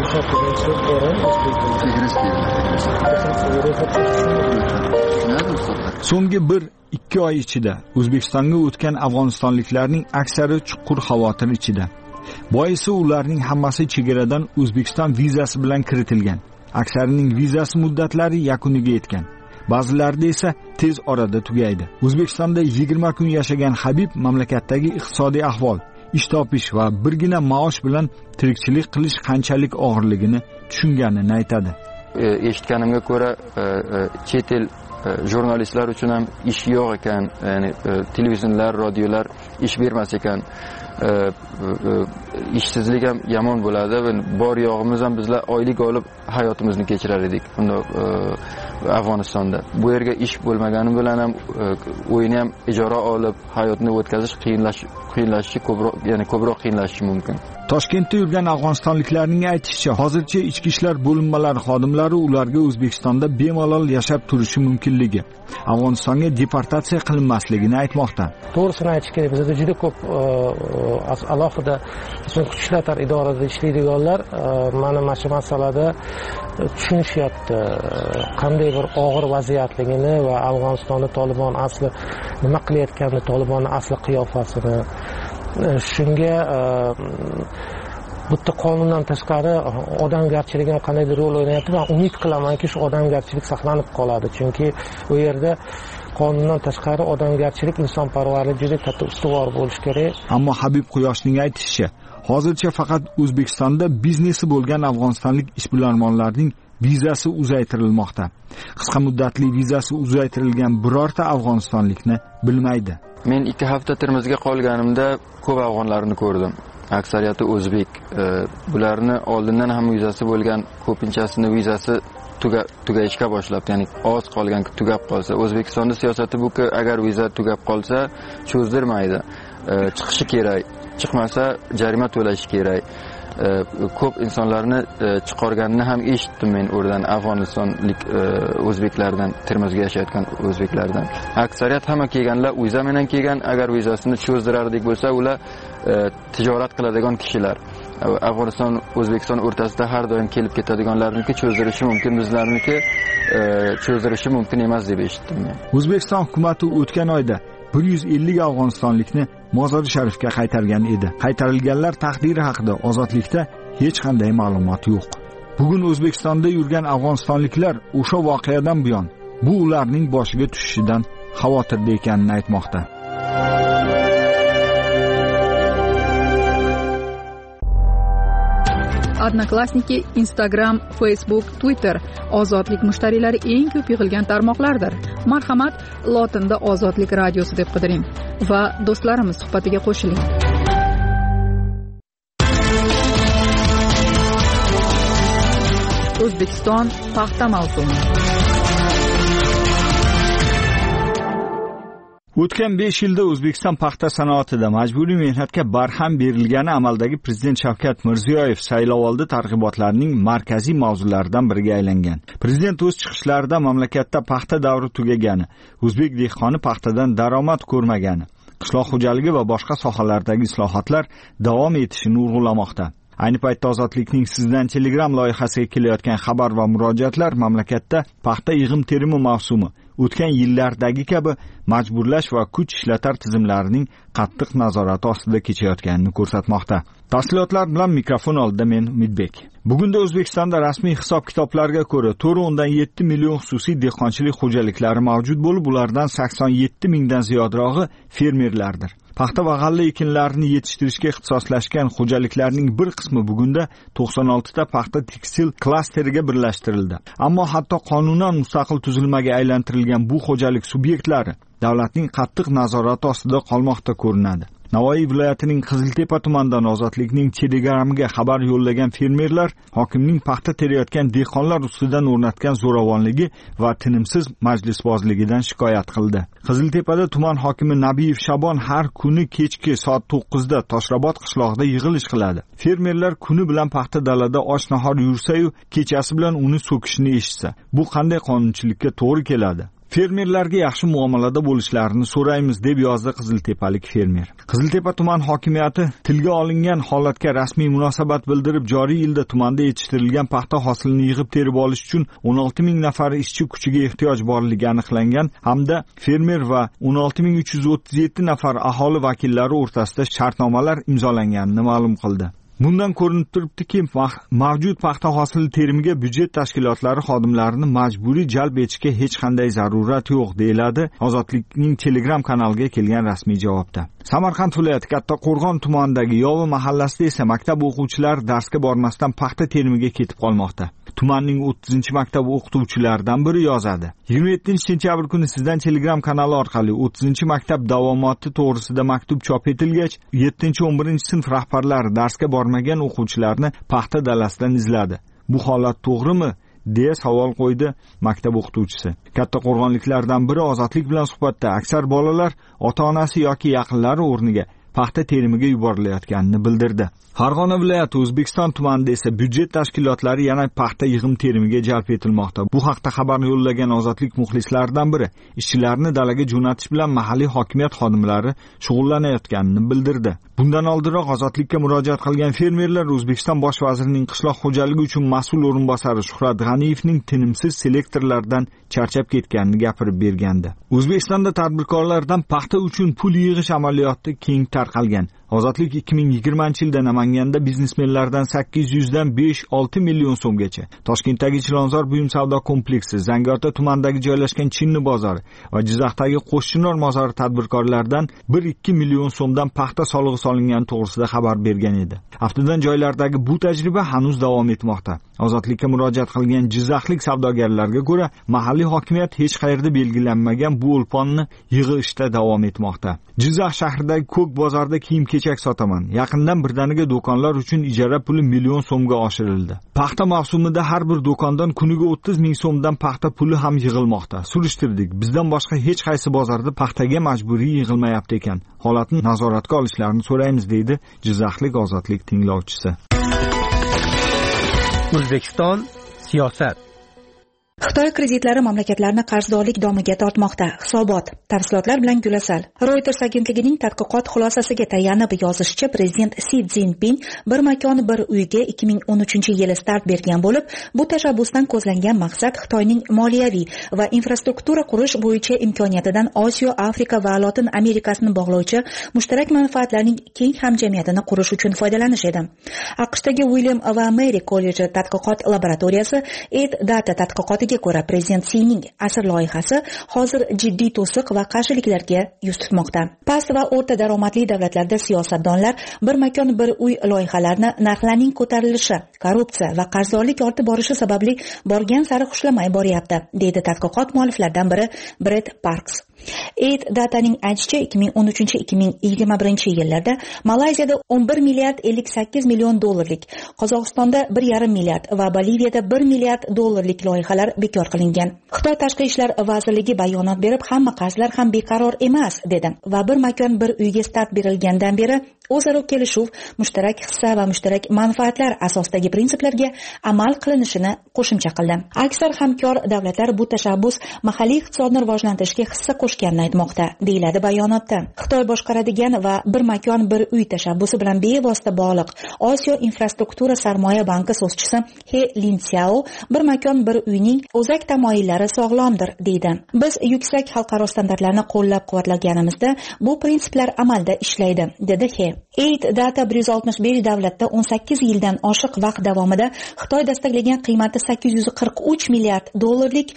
So'nggi 1-2 oy ichida O'zbekistonga o'tgan afg'onistonliklarning aksari chuqur xavotir ichida. Boisi ularning hammasi chegaradan O'zbekiston vizasi bilan kiritilgan. Aksarining vizasi muddatlari yakuniga yetgan. Ba'zilarida esa tez orada tugaydi. O'zbekistonda 20 kun yashagan Habib mamlakatdagi iqtisodiy ahvol, ish topish va birgina maosh bilan tirikchilik qilish qanchalik og'irligini tushunganini aytadi. Eshitganimga ko'ra, chet el jurnalistlar uchun ham ish yo'q ekan, ya'ni televizorlar, radiolar ish bermas ekan. Ishsizlik ham yomon bo'ladi va bor yo'g'imiz ham bizlar oylik olib hayotimizni kechirar edik. Bunda Afg'onistonda bu yerga ish bo'lmagani bilan ham o'yini ham ijara olib hayotni o'tkazish qiyinlashishi ko'proq qiyinlashishi mumkin. Toshkentda yurgan afg'onistonliklarning aytishicha, hozircha ichki ishlar bo'linmalari xodimlari ularga O'zbekistonda bemalol yashab turishi mumkinligi, Afg'onistonga deportatsiya qilinmasligini aytmoqda. To'g'risini aytish kerak, bizda juda ko'p alohida kuch ishlar idorasida ishlaydiganlar mana shu masalada tushunishyapti, qanday bir og'ir vaziyatligini va Afg'onistonda Tolibon asli nima qilayotganini, Tolibonning asli qiyofasini. Shunga bitta qonundan tashqari odamgarchilik ham qandaydir rol o'ynayapti va umid qilamanki shu odamgarchilik saqlanib qoladi, chunki u yerda qonundan tashqari odamgarchilik, insonparvarlik juda katta ustuvor bo'lishi kerak. Ammo Habib Quyoshning aytishicha, hozircha faqat O'zbekistonda biznesi bo'lgan afg'onistonlik ishbilarmonlarning vizasi uzaytirilmoqda. Qisqa muddatli vizasi uzaytirilgan birorta afg'onistonlikni bilmaydi. Men 2 hafta Termizga qolganimda ko'p afg'onlarni ko'rdim. Aksariyati o'zbek. Bularni oldindan ham vizasi bo'lgan, ko'pinchasini vizasi tugayishga boshlabdi. Ya'ni oz qolgan, tugab qolsa, O'zbekistonning siyosati buki, agar viza tugab qolsa, cho'zdirmaydi. Chiqishi kerak. Chiqmasa jarima to'lashi kerak. Ko'p insonlarni chiqarganini ham eshitdim men o'rdan, afg'onistonlik o'zbeklardan, Termizga yashayotgan o'zbeklardan. Aksariyat hamma kelganlar viza bilan kelgan, agar vizasini cho'zdirardik bo'lsa, ular tijorat qiladigan kishilar. Afg'oniston O'zbekiston o'rtasida har doim kelib ketadiganlarniki cho'zdirishi mumkin, bizlarniki cho'zdirishi mumkin emas deb eshitdim men. O'zbekiston hukumatı o'tgan oyda 150 afg'onistonlikni Mozor Sharifga qaytargan edi. Qaytarilganlar taqdiri haqida ozodlikda hech qanday ma'lumot yo'q. Bugun O'zbekistonda yurgan afg'onistonliklar o'sha voqeadan buyon bu ularning boshiga tushishidan xavotirda ekanini aytmoqda. Odnoklassniki, Instagram, Facebook, Twitter ozodlik mushtariylari eng ko'p yig'ilgan tarmoqlardir. Marhamat, lotinda Ozodlik radiosi deb qidiring va do'stlarimiz suhbatiga qo'shiling. O'zbekiston paxta mavsumi. O'tgan 5 yilda O'zbekiston paxta sanoatida majburiy mehnatga barham berilgani amaldagi Prezident Shavkat Mirziyoyev saylovoldi targ'ibotlarining markaziy mavzularidan biriga aylangan. Prezident o'z chiqishlarida mamlakatda paxta davri tugagani, o'zbek dehqoni paxtadan daromad ko'rmagani, qishloq xo'jaligi va boshqa sohalardagi islohotlar davom etishini urg'ulamoqda. Ayni paytda Ozodlikning Sizdan Telegram loyihasiga kelayotgan xabar va murojaatlar mamlakatda paxta yig'im-terimi mavsumi o'tgan yillardagi kabi majburlash va kuch ishlatar tizimlarining qattiq nazorati ostida kechayotganini ko'rsatmoqda. Tafsilotlar bilan mikrofon oldida men Umidbek. Bugunda O'zbekistonda rasmiy hisob-kitoblarga ko'ra 4.7 million xususiy dehqonchilik xo'jaliklari mavjud bo'lib, ulardan 87 mingdan ziyodrog'i fermerlardir. Paxta va g'alla ekinlarini yetishtirishga ixtisoslashgan xo'jaliklarning bir qismi bugunda 96 ta paxta tekstil klasteriga birlashtirildi. Ammo hatto qonunan mustaqil tuzilmaga aylantirilgan bu xo'jalik subyektlari davlatning qattiq nazorati ostida qolmoqda ko'rinadi. Navoiy viloyatining Qiziltepa tumanidan Ozodlikning Telegramiga xabar yo'llagan fermerlar hokimning paxta terayotgan dehqonlar ustidan o'rnatgan zo'ravonligi va tinimsiz majlisbozligidan shikoyat qildi. Qiziltepada tuman hokimi Nabiyev Shabon har kuni kechki soat 9 da Toshrobod qishlog'ida yig'ilish qiladi. Fermerlar kuni bilan paxta dalada och nahor yursa-yu, kechasi bilan uni so'kishni eshitsa, bu qanday qonunchilikka to'g'ri keladi? Fermerlarga yaxshi muomalada bo'lishlarini so'raymiz, deb yozdi Qiziltepalik fermer. Qiziltepa tuman hokimiyati tilga olingan holatga rasmiy munosabat bildirib, joriy yilda tumanda yetishtirilgan paxta hosilini yig'ib terib olish uchun 16,000 nafar ishchi kuchiga ehtiyoj borligi aniqlangan hamda fermer va 16,337 nafar aholi vakillari o'rtasida shartnomalar imzolanganini ma'lum qildi. Bundan ko'rinib turibdiki, mavjud paxta hosili terimiga byudjet tashkilotlari xodimlarini majburiy jalb etishga hech qanday zarurat yo'q, deyiladi Ozodlikning Telegram kanaliga kelgan rasmiy javobda. Samarqand viloyati Kattaqo'rg'on tumanidagi Yovi mahallasida esa maktab o'quvchilari darsga bormasdan paxta terimiga ketib qolmoqda. Tumanning 30-maktab o'qituvchilaridan biri yozadi. 27-sentyabr kuni sizdan Telegram kanali orqali 30-maktab davomoti to'g'risida maktub chop etilgach, 7-11-sinf rahbarlari darsga bormagan o'quvchilarni paxta dalasidan izladi. Bu holat to'g'rimi? deya savol qo'ydi maktab o'qituvchisi. Kattaqo'rg'onliklardan biri Ozodlik bilan suhbatda aksar bolalar ota-onasi yoki yaqinlari o'rniga paxta terimiga yuborilayotganini bildirdi. Farg'ona viloyati O'zbekiston tumanida esa byudjet tashkilotlari yana paxta yig'im terimiga jalb etilmoqda. Bu haqda xabar yo'llagan Ozodlik muxlislaridan biri ishchilarni dalaga jo'natish bilan mahalliy hokimiyat xodimlari shug'ullanayotganini bildirdi. Bundan oldinroq Ozodlikka murojaat qilgan fermerlar O'zbekiston bosh vazirining qishloq xo'jaligi uchun mas'ul o'rinbosari Shuhrat G'aniyevning tinimsiz selektorlardan charchab ketganini gapirib bergandi. O'zbekistonda tadbirkorlardan paxta uchun pul yig'ish amaliyoti keng tarqalgan. Ozodlik 2020-yilda Namanganda biznesmenlardan 800 dan 5-6 million so'mgacha, Toshkentdagi Chilonzor buyum savdo kompleksi, Zangiota tumanidagi joylashgan Chinni bozori va Jizzaxdagi Qo'shchinor mozori tadbirkorlardan 1-2 million so'mdan paxta solig'i solingani to'g'risida xabar bergan edi. Aftidan joylardagi bu tajriba hanuz davom etmoqda. Ozodlikka murojaat qilgan jizzaxlik savdogarlarga ko'ra, mahalliy hokimiyat hech qayerda belgilanmagan bu o'lponni yig'ishda davom etmoqda. Jizzax shahridagi Ko'k bozorda kiyim-kechak sotaman. Yaqindan birdaniga do'konlar uchun ijara puli million so'mga oshirildi. Paxta mavsumida har bir do'kondan kuniga 30 ming so'mdan paxta puli ham yig'ilmoqda. Surishtirdik. Bizdan boshqa hech qaysi bozorda paxtaga majburiy yig'ilmayapti ekan. Holatni nazoratga olishlarini so'raymiz, deydi Jizzaxlik Ozodlik tinglovchisi. O'zbekiston siyosat. Xitoy kreditlari mamlakatlarni qarzdorlik domiga tortmoqda. Hisobot. Tafsilotlar bilan Gulasal. Reuters agentligining tadqiqot xulosasiga tayanib yozishicha, prezident Si Szinpin bir makon bir uyga 2013-yili start bergan bo'lib, bu tashabbusdan ko'zlangan maqsad Xitoyning moliyaviy va infrastruktura qurish bo'yicha imkoniyatidan Osiyo, Afrika va Lotin Amerikasini bog'lovchi mushtarak manfaatlarning keng hamjamiyatini qurish uchun foydalanish edi. AQShdagi William va Mary kolleji tadqiqot laboratoriyasi Data tadqiqotiga ko'ra, prezident Sining asr loyihasi hozir jiddiy to'siq va qarshiliklarga yuz tutmoqda. Past va o'rta daromadli davlatlarda siyosatdonlar bir makon bir uy loyihalarini narxlarning ko'tarilishi, korrupsiya va qarzdorlik ortib borishi sababli borgan sari xushlamay boryapti, deydi tadqiqot mualliflaridan biri Brett Parks. Dataning aytishicha, 2013-2021 yillarda Malayziyada 11 milliard 58 million dollarlik, Qozog'istonda 1,5 milliard va Boliviyada 1 milliard dollarlik loyihalar bekor qilingan. Xitoy Tashqi ishlar vazirligi bayonot berib, hamma qarzlar ham beqaror emas, dedi va bir makon bir uyga start berilgandan beri o'zaro kelishuv, mushtarak hissa va mushtarak manfaatlar asosidagi prinsiplarga amal qilinishini qo'shimcha qildi. Aksar hamkor davlatlar bu tashabbus mahalliy iqtisodni rivojlantirishga hissa qo'shganini aytmoqda, deyiladi bayonotda. Xitoy boshqaradigan va bir makon bir uy tashabbusi bilan bevosita bog'liq Osiyo infrastruktura sarmoya banki so'zchisi He Linxiao bir makon bir uyning o'zak tamoyillari sog'lomdir, deydi. Biz yuksak xalqaro standartlarni qo'llab-quvvatlaganimizda bu prinsiplar amalda ishlaydi, dedi He. Aid Data 165 davlatda 18 yildan oshiq vaqt davomida Xitoy dastaqlagan qiymati 843 milliard dollarlik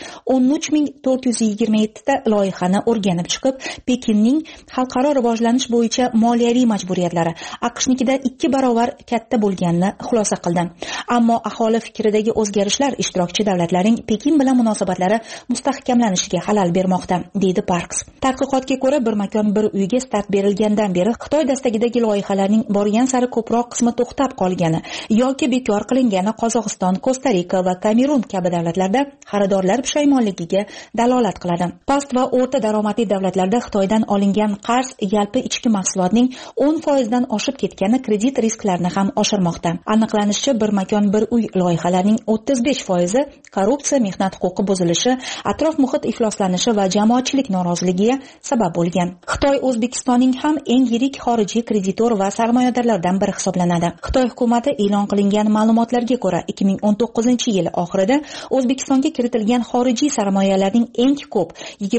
13427 ta loyihani o'rganib chiqib, Pekinning xalqaro rivojlanish bo'yicha moliyaviy majburiyatlari AQShnikidan 2 barobar katta bo'lganini xulosa qildi. Ammo aholi fikridagi o'zgarishlar ishtirokchi davlatlarning Pekin bilan munosabatlari mustahkamlanishiga xalal bermoqda, deydi Parks. Tadqiqotga ko'ra, bir makon bir uyga start berilgandan beri Xitoy dastagidagi loyihalarning borgan sari ko'proq qismi to'xtab qolgani yoki bekor qilingani Qozog'iston, Kosta-Rika va Kamerun kabi davlatlarda xaridorlar pushaymonligiga dalolat qiladi. Past va o'rta daromadli davlatlarda Xitoydan olingan qarz yalpi ichki mahsulotning 10% dan oshib ketgani kredit risklarini ham oshirmoqda. Aniqlanishicha, bir makon bir uy loyihalarining 35% korrupsiya, mehnat huquqi buzilishi, atrof muhit ifloslanishi va jamoatchilik noroziligiga sabab bo'lgan. Xitoy O'zbekistonning ham eng yirik xorijiy kreditor va sarmoyadorlardan biri hisoblanadi. Xitoy hukumati e'lon qilingan ma'lumotlarga ko'ra, 2019-yil oxirida O'zbekistonga kiritilgan xorijiy sarmoyalarning eng ko'p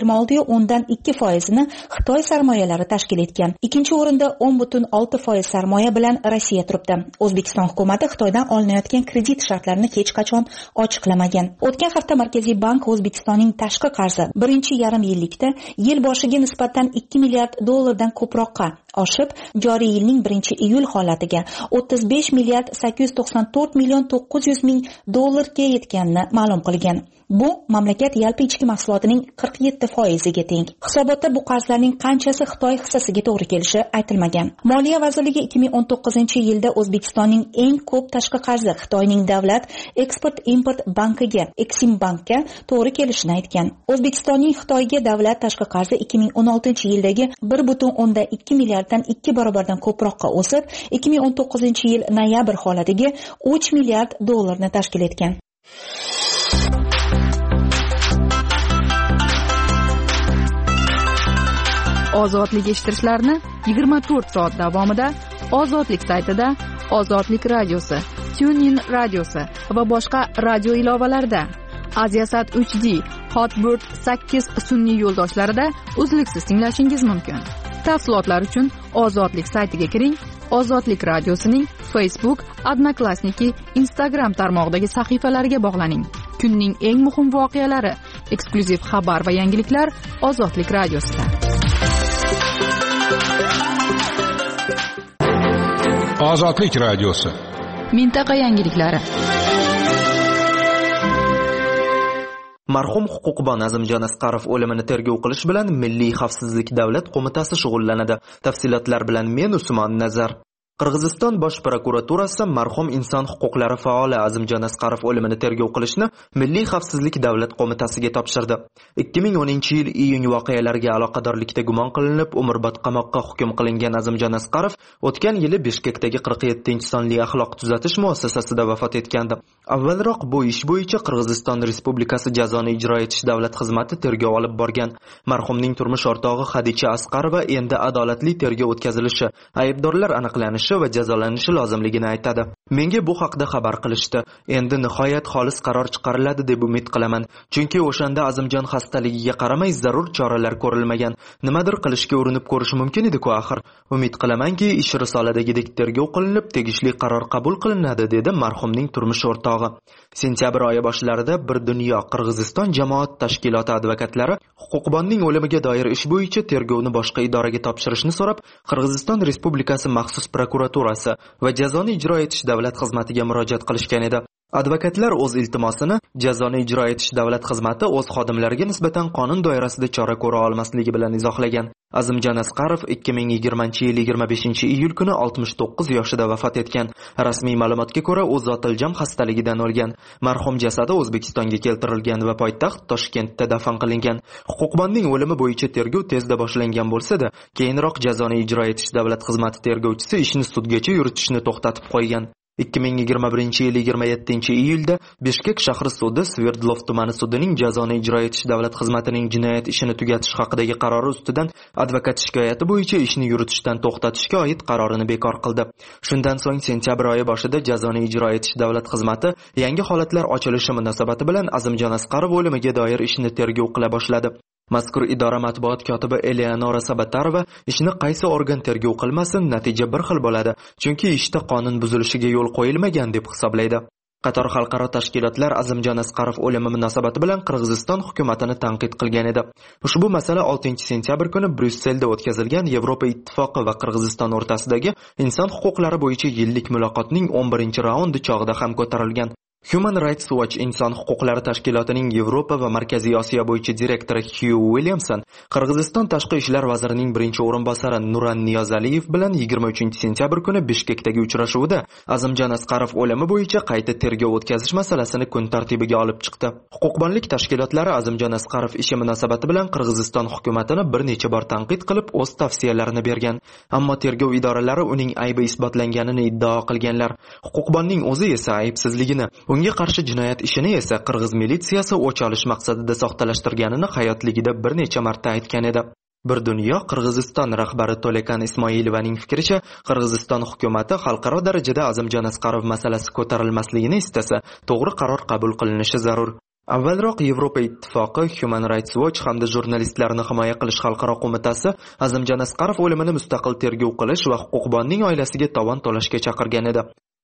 26.2% ni Xitoy sarmoyalari tashkil etgan. Ikkinchi o'rinda 10.6% sarmoya bilan Rossiya turibdi. O'zbekiston hukumati Xitoydan olinayotgan kredit shartlarini hech qachon ochiqlamagan. O'tgan hafta Markaziy bank O'zbekistonning tashqi qarzi birinchi yarim yillikda yil boshiga nisbatan 2 milliard dollardan ko'proqqa oshib, joriy yilning 1-iyul holatiga 35 milliard 894 million 900 ming dollarga yetganini ma'lum qilgan. Bu mamlakat yalpi ichki mahsulotining 47% ga teng. Hisobotda bu qarzlarning qanchasi Xitoy hissasiga to'g'ri kelishi aytilmagan. Moliya vazirligi 2019-yilda O'zbekistonning eng ko'p tashqi qarzi Xitoyning davlat eksport-import bankiga, Eksimbankka to'g'ri kelishini aytgan. O'zbekistonning Xitoyga davlat tashqi qarzi 2016-yildagi 1.2 milliarddan 2 barobardan ko'proqqa o'sib, 2019-yil noyabr holatiga 3 milliard dollarni tashkil etgan. Ozodlik eshittirishlarni 24 soat davomida Ozodlik saytida, Ozodlik radiosi, TuneIn radiosi va boshqa radio ilovalarida, Aziasat 3D, Hotbird 8 sun'iy yo'ldoshlarida uzluksiz tinglashingiz mumkin. Tafsilotlar uchun Ozodlik saytiga kiring. Ozodlik radiosining Facebook, Odnoklassniki, Instagram tarmog'idagi sahifalariga bog'laning. Kunning eng muhim voqealari, eksklyuziv xabar va yangiliklar Ozodlik radiosida. Ozodlik radiosi. Mintaqa yangiliklari. Marhum huquqbon Azimjon Asqarov o'limini tergov qilish bilan Milliy xavfsizlik davlat qo'mitasi shug'ullanadi. Tafsilotlar bilan men Usmon Nazar. Qirg'iziston bosh prokuraturasi marhum inson huquqlari faoli Azimjon Asqarov o'limini tergov qilishni Milliy xavfsizlik davlat qo'mitasiga topshirdi. 2010-yil iyun voqealariga aloqadorlikda gumon qilinib, umrbod qamoqqa hukm qilingan Azimjon Asqarov o'tgan yili Bishkekdagi 47-sonli axloq tuzatish muassasasida vafot etgandi. Avvalroq bu ish bo'yicha Qirg'iziston Respublikasi jazoni ijro etish davlat xizmati tergov olib borgan. Marhumning turmush o'rtog'i Xadicha Asqarova endi adolatli tergov o'tkazilishi, aybdorlar aniqlanishi va jazolanishi lozimligini aytadi. Menga bu haqda xabar qilishdi. Endi nihoyat xolis qaror chiqariladi deb umid qilaman. Chunki o'shanda Azimjon xastaligiga qaramay zarur choralar ko'rilmagan. Nimadir qilishga urinib ko'rish mumkin edi-ku axir. Umid qilamanki, ish risoladagidek tergov qilinib, tegishli qaror qabul qilinadi, dedi marhumning turmush o'rtog'i. Sentyabr oyi boshlarida Bir dunyo Qirg'iziston jamoat tashkiloti advokatlari huquqbonning o'limiga doir ish bo'yicha tergovni boshqa idoraga topshirishni so'rab, Qirg'iziston Respublikasi maxsus prokuraturasi va jazoni ijro etish davlat xizmatiga murojaat qilishgan edi. Advokatlar o'z iltimosini jazoni ijro etish davlat xizmati o'z xodimlariga nisbatan qonun doirasida chora ko'ra olmasligi bilan izohlagan. Azimjon Asqarov 2020-yil 25-iyul kuni 69 yoshida vafot etgan. Rasmiy ma'lumotga ko'ra, u zotiljam xastaligidan o'lgan. Marhum jasadi O'zbekistonga keltirilgan va poytaxt Toshkentda dafn qilingan. Huquqbonning o'limi bo'yicha tergov tezda boshlangan bo'lsa-da, keyinroq jazoni ijro etish davlat xizmati tergovchisi ishni sudgacha yuritishni to'xtatib qo'ygan. 2021-yil 27-iyulda Bishkek shahri sudi Sverdlov tumani sudining jazoni ijro etish davlat xizmatining jinoyat ishini tugatish haqidagi qarori ustidan advokat shikoyati bo'yicha ishni yuritishdan to'xtatishga oid qarorini bekor qildi. Shundan so'ng sentyabr oyi boshida jazoni ijro etish davlat xizmati yangi holatlar ochilishi munosabati bilan Azimjon Asqarov o'limiga doir ishni tergov qila boshladi. Mazkur idora matbuot kotibi Eleonora Sabatarova ishni qaysi organ tergov qilmasin, natija bir xil bo'ladi, chunki ishda qonun buzilishiga yo'l qo'yilmagan deb hisoblaydi. Qator xalqaro tashkilotlar Azimjon Asqarov o'limi munosabati bilan Qirg'iziston hukumatini tanqid qilgan edi. Ushbu masala 6-sentyabr kuni Bryusselda o'tkazilgan Yevropa Ittifoqi va Qirg'iziston o'rtasidagi inson huquqlari bo'yicha yillik muloqotning 11-raundi chog'ida ham ko'tarilgan. Human Rights Watch inson huquqlari tashkilotining Yevropa va Markaziy Osiyo bo'yicha direktori Hugh Williamson Qirg'iziston tashqi ishlar vazirining birinchi o'rinbosari Nuran Niyozaliyev bilan 23-sentyabr kuni Bishkekdagi uchrashuvda Azimjon Asqarov o'limi bo'yicha qayta tergov o'tkazish masalasini kun tartibiga olib chiqdi. Huquqbonlik tashkilotlari Azimjon Asqarov ishi munosabati bilan Qirg'iziston hukumatini bir necha bor tanqid qilib, o'z tavsiyalarini bergan. Ammo tergov idoralari uning aybi isbotlanganini iddao qilganlar. Huquqbonning o'zi esa aybsizligini, unga qarshi jinoyat ishini esa Qirg'iz militsiyasi o'ch olish maqsadida soxtalashtirganini hayotligida bir necha marta aytgan edi. Bir dunyo Qirg'iziston rahbari To'lekan Ismoilovaning fikricha, Qirg'iziston hukumatı xalqaro darajada Azimjon Asqarov masalasi ko'tarilmasligini istasa, to'g'ri qaror qabul qilinishi zarur. Avvalroq Yevropa Ittifoqi, Human Rights Watch hamda jurnalistlarni himoya qilish xalqaro qo'mitasi Azimjon Asqarov o'limini mustaqil tergov qilish va huquqbonning oilasiga tovon to'lashga chaqirgan edi.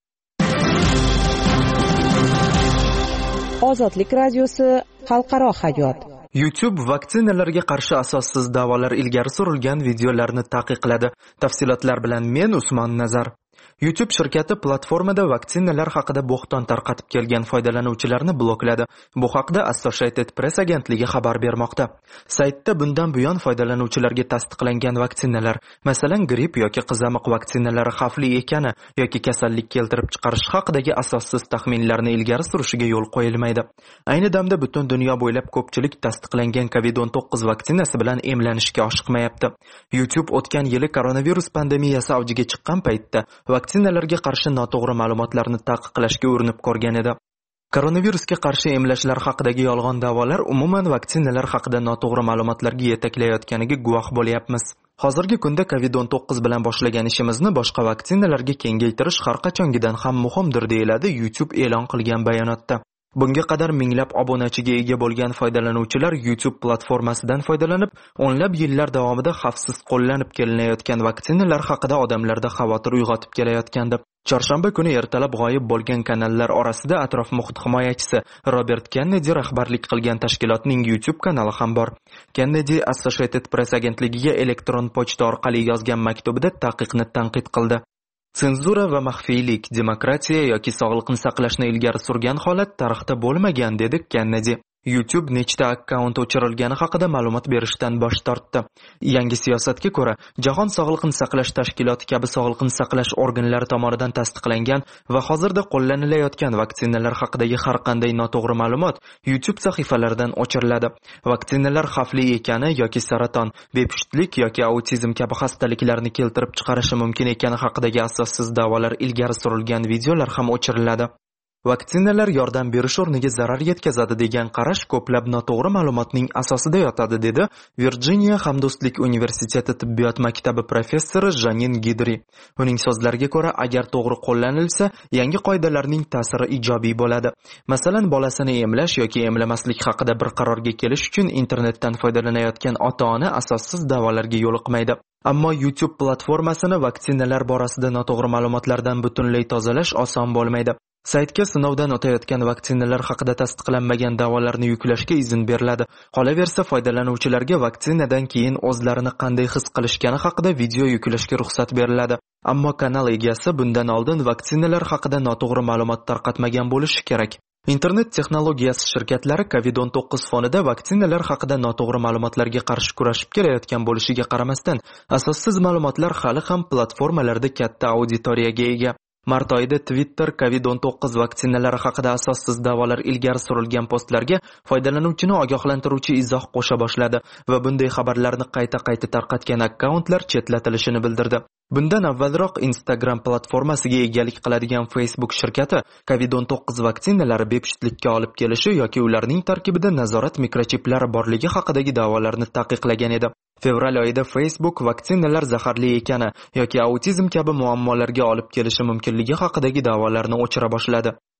Ozodlik radiosi xalqaro hayot. YouTube vaksinalarga qarshi asossiz da'volar ilgari surilgan videolarni taqiqladi. Tafsilotlar bilan men Usmon Nazar. YouTube shirkati platformada vaksinalar haqida bo'xton tarqatib kelgan foydalanuvchilarni blokladi. Bu haqda Associated Press agentligi xabar bermoqda. Saytda bundan buyon foydalanuvchilarga tasdiqlangan vaksinalar, masalan, gripp yoki qizamiq vaksinalari xavfli ekani yoki kasallik keltirib chiqarish haqidagi asossiz taxminlarni ilgari surishiga yo'l qo'yilmaydi. Ayni damda butun dunyo bo'ylab ko'pchilik tasdiqlangan COVID-19 vaksinasi bilan emlanishga oshiqmayapti. YouTube o'tgan yili koronavirus pandemiyasi avjiga chiqqan paytda vaksinalarga qarshi noto'g'ri ma'lumotlarni taqiqlashga urinib ko'rgan edi. Koronavirusga qarshi emlashlar haqidagi yolg'on da'volar umuman vaksinalar haqida noto'g'ri ma'lumotlarga yetaklayotganiga guvoh bo'lyapmiz. Hozirgi kunda COVID-19 bilan boshlagan ishimizni boshqa vaksinalarga kengaytirish har qachongidan ham muhimdir, deyiladi YouTube e'lon qilgan bayonotda. Bunga qadar minglab obunachiga ega bo'lgan foydalanuvchilar YouTube platformasidan foydalanib, o'nlab yillar davomida xavfsiz qo'llanib kelinayotgan vaksinalar haqida odamlarda xavotir uyg'otib kelayotgandi. Chorshanba kuni ertalab g'oyib bo'lgan kanallar orasida atrof muhit himoyachisi Robert Kennedy rahbarlik qilgan tashkilotning YouTube kanali ham bor. Kennedy Associated Press agentligiga elektron pochta orqali yozgan maktubida taqiqni tanqid qildi. Senzura va maxfiylik, demokratiya yoki sog'liqni saqlashni ilgari surgan holat tarixda bo'lmagan, dedi Kennedy. YouTube nechta akkaunt o'chirilgani haqida ma'lumot berishdan bosh tortdi. Yangi siyosatga ko'ra, Jahon sog'liqni saqlash tashkiloti kabi sog'liqni saqlash organlari tomonidan tasdiqlangan va hozirda qo'llanilayotgan vaksinalar haqidagi har qanday noto'g'ri ma'lumot YouTube sahifalaridan o'chiriladi. Vaksinalar xavfli ekani yoki saraton, bepushtlik yoki autizm kabi xastaliklarni keltirib chiqarishi mumkin ekani haqidagi asossiz da'volar ilgari surilgan videolar ham o'chiriladi. Vaksinalar yordam berish o'rniga zarar yetkazadi degan qarash ko'plab noto'g'ri ma'lumotning asosida yotadi, dedi Virjiniya Hamdo'stlik universiteti tibbiyot maktabi professori Janin Gidri. Uning so'zlariga ko'ra, agar to'g'ri qo'llanilsa, yangi qoidalarning ta'siri ijobiy bo'ladi. Masalan, bolasini emlash yoki emlamaslik haqida bir qarorga kelish uchun internetdan foydalanayotgan ota-ona asossiz da'volarga yo'liqmaydi. Ammo YouTube platformasini vaksinalar borasida noto'g'ri ma'lumotlardan butunlay tozalash oson bo'lmaydi. Saytga sinovdan o'tayotgan vaksinalar haqida tasdiqlanmagan da'volarni yuklashga izn beriladi. Qolaversa, foydalanuvchilarga vaksinadan keyin o'zlarini qanday his qilishgani haqida video yuklashga ruxsat beriladi. Ammo kanal egasi bundan oldin vaksinalar haqida noto'g'ri ma'lumot tarqatmagan bo'lishi kerak. Internet texnologiyasi shirkatlari COVID-19 fonida vaksinalar haqida noto'g'ri ma'lumotlarga qarshi kurashib kelayotgan bo'lishiga qaramasdan, asossiz ma'lumotlar hali ham platformalarda katta auditoriyaga ega. Mart oyida Twitter COVID-19 vaksinalari haqida asossiz da'volar ilgari surilgan postlarga foydalanuvchini ogohlantiruvchi izoh qo'sha boshladi va bunday xabarlarni qayta-qayta tarqatgan akkauntlar chetlatilishini bildirdi. Bundan avvalroq Instagram platformasiga egalik qiladigan Facebook shirkati COVID-19 vaksinalari bepushtlikka olib kelishi yoki ularning tarkibida nazorat mikrochiplari borligi haqidagi da'volarni taqiqlagan edi. Fevral oyida Facebook vaksinalar zaharli ekani yoki autizm kabi muammolarga olib kelishi mumkinligi haqidagi da'volarni o'chira boshladi.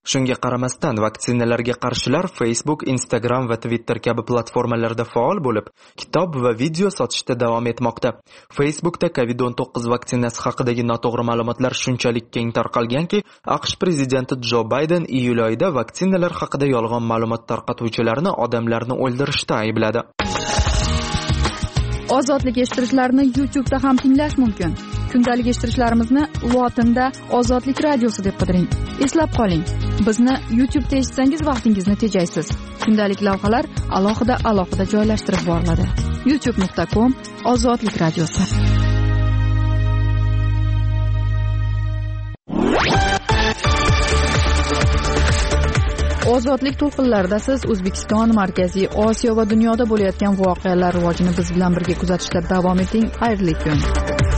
Shunga qaramasdan vaksinalarga qarshilar Facebook, Instagram va Twitter kabi platformalarda faol bo'lib, kitob va video sotishda davom etmoqda. Facebookda COVID-19 vaksinasi haqidagi noto'g'ri ma'lumotlar shunchalik keng tarqalganki, AQSh prezidenti Jo Bayden iyul oyida vaksinalar haqida yolg'on ma'lumot tarqatuvchilarni odamlarni o'ldirishda aybladi. Ozodlik eshittirishlarni YouTube'da ham tinglash mumkin. Kundalik eshittirishlarimizni lotinda Ozodlik radiosi deb qidiring. Eslab qoling, bizni YouTube'da eshitsangiz vaqtingizni tejaysiz. Kundalik lavhalar alohida joylashtirib boriladi. youtube.com Ozodlik radiosi. Ozodlik to'lqinlarida siz O'zbekiston, Markaziy Osiyo va dunyoda bo'layotgan voqealar rivojini biz bilan birga kuzatishda davom eting. Xayrli kun.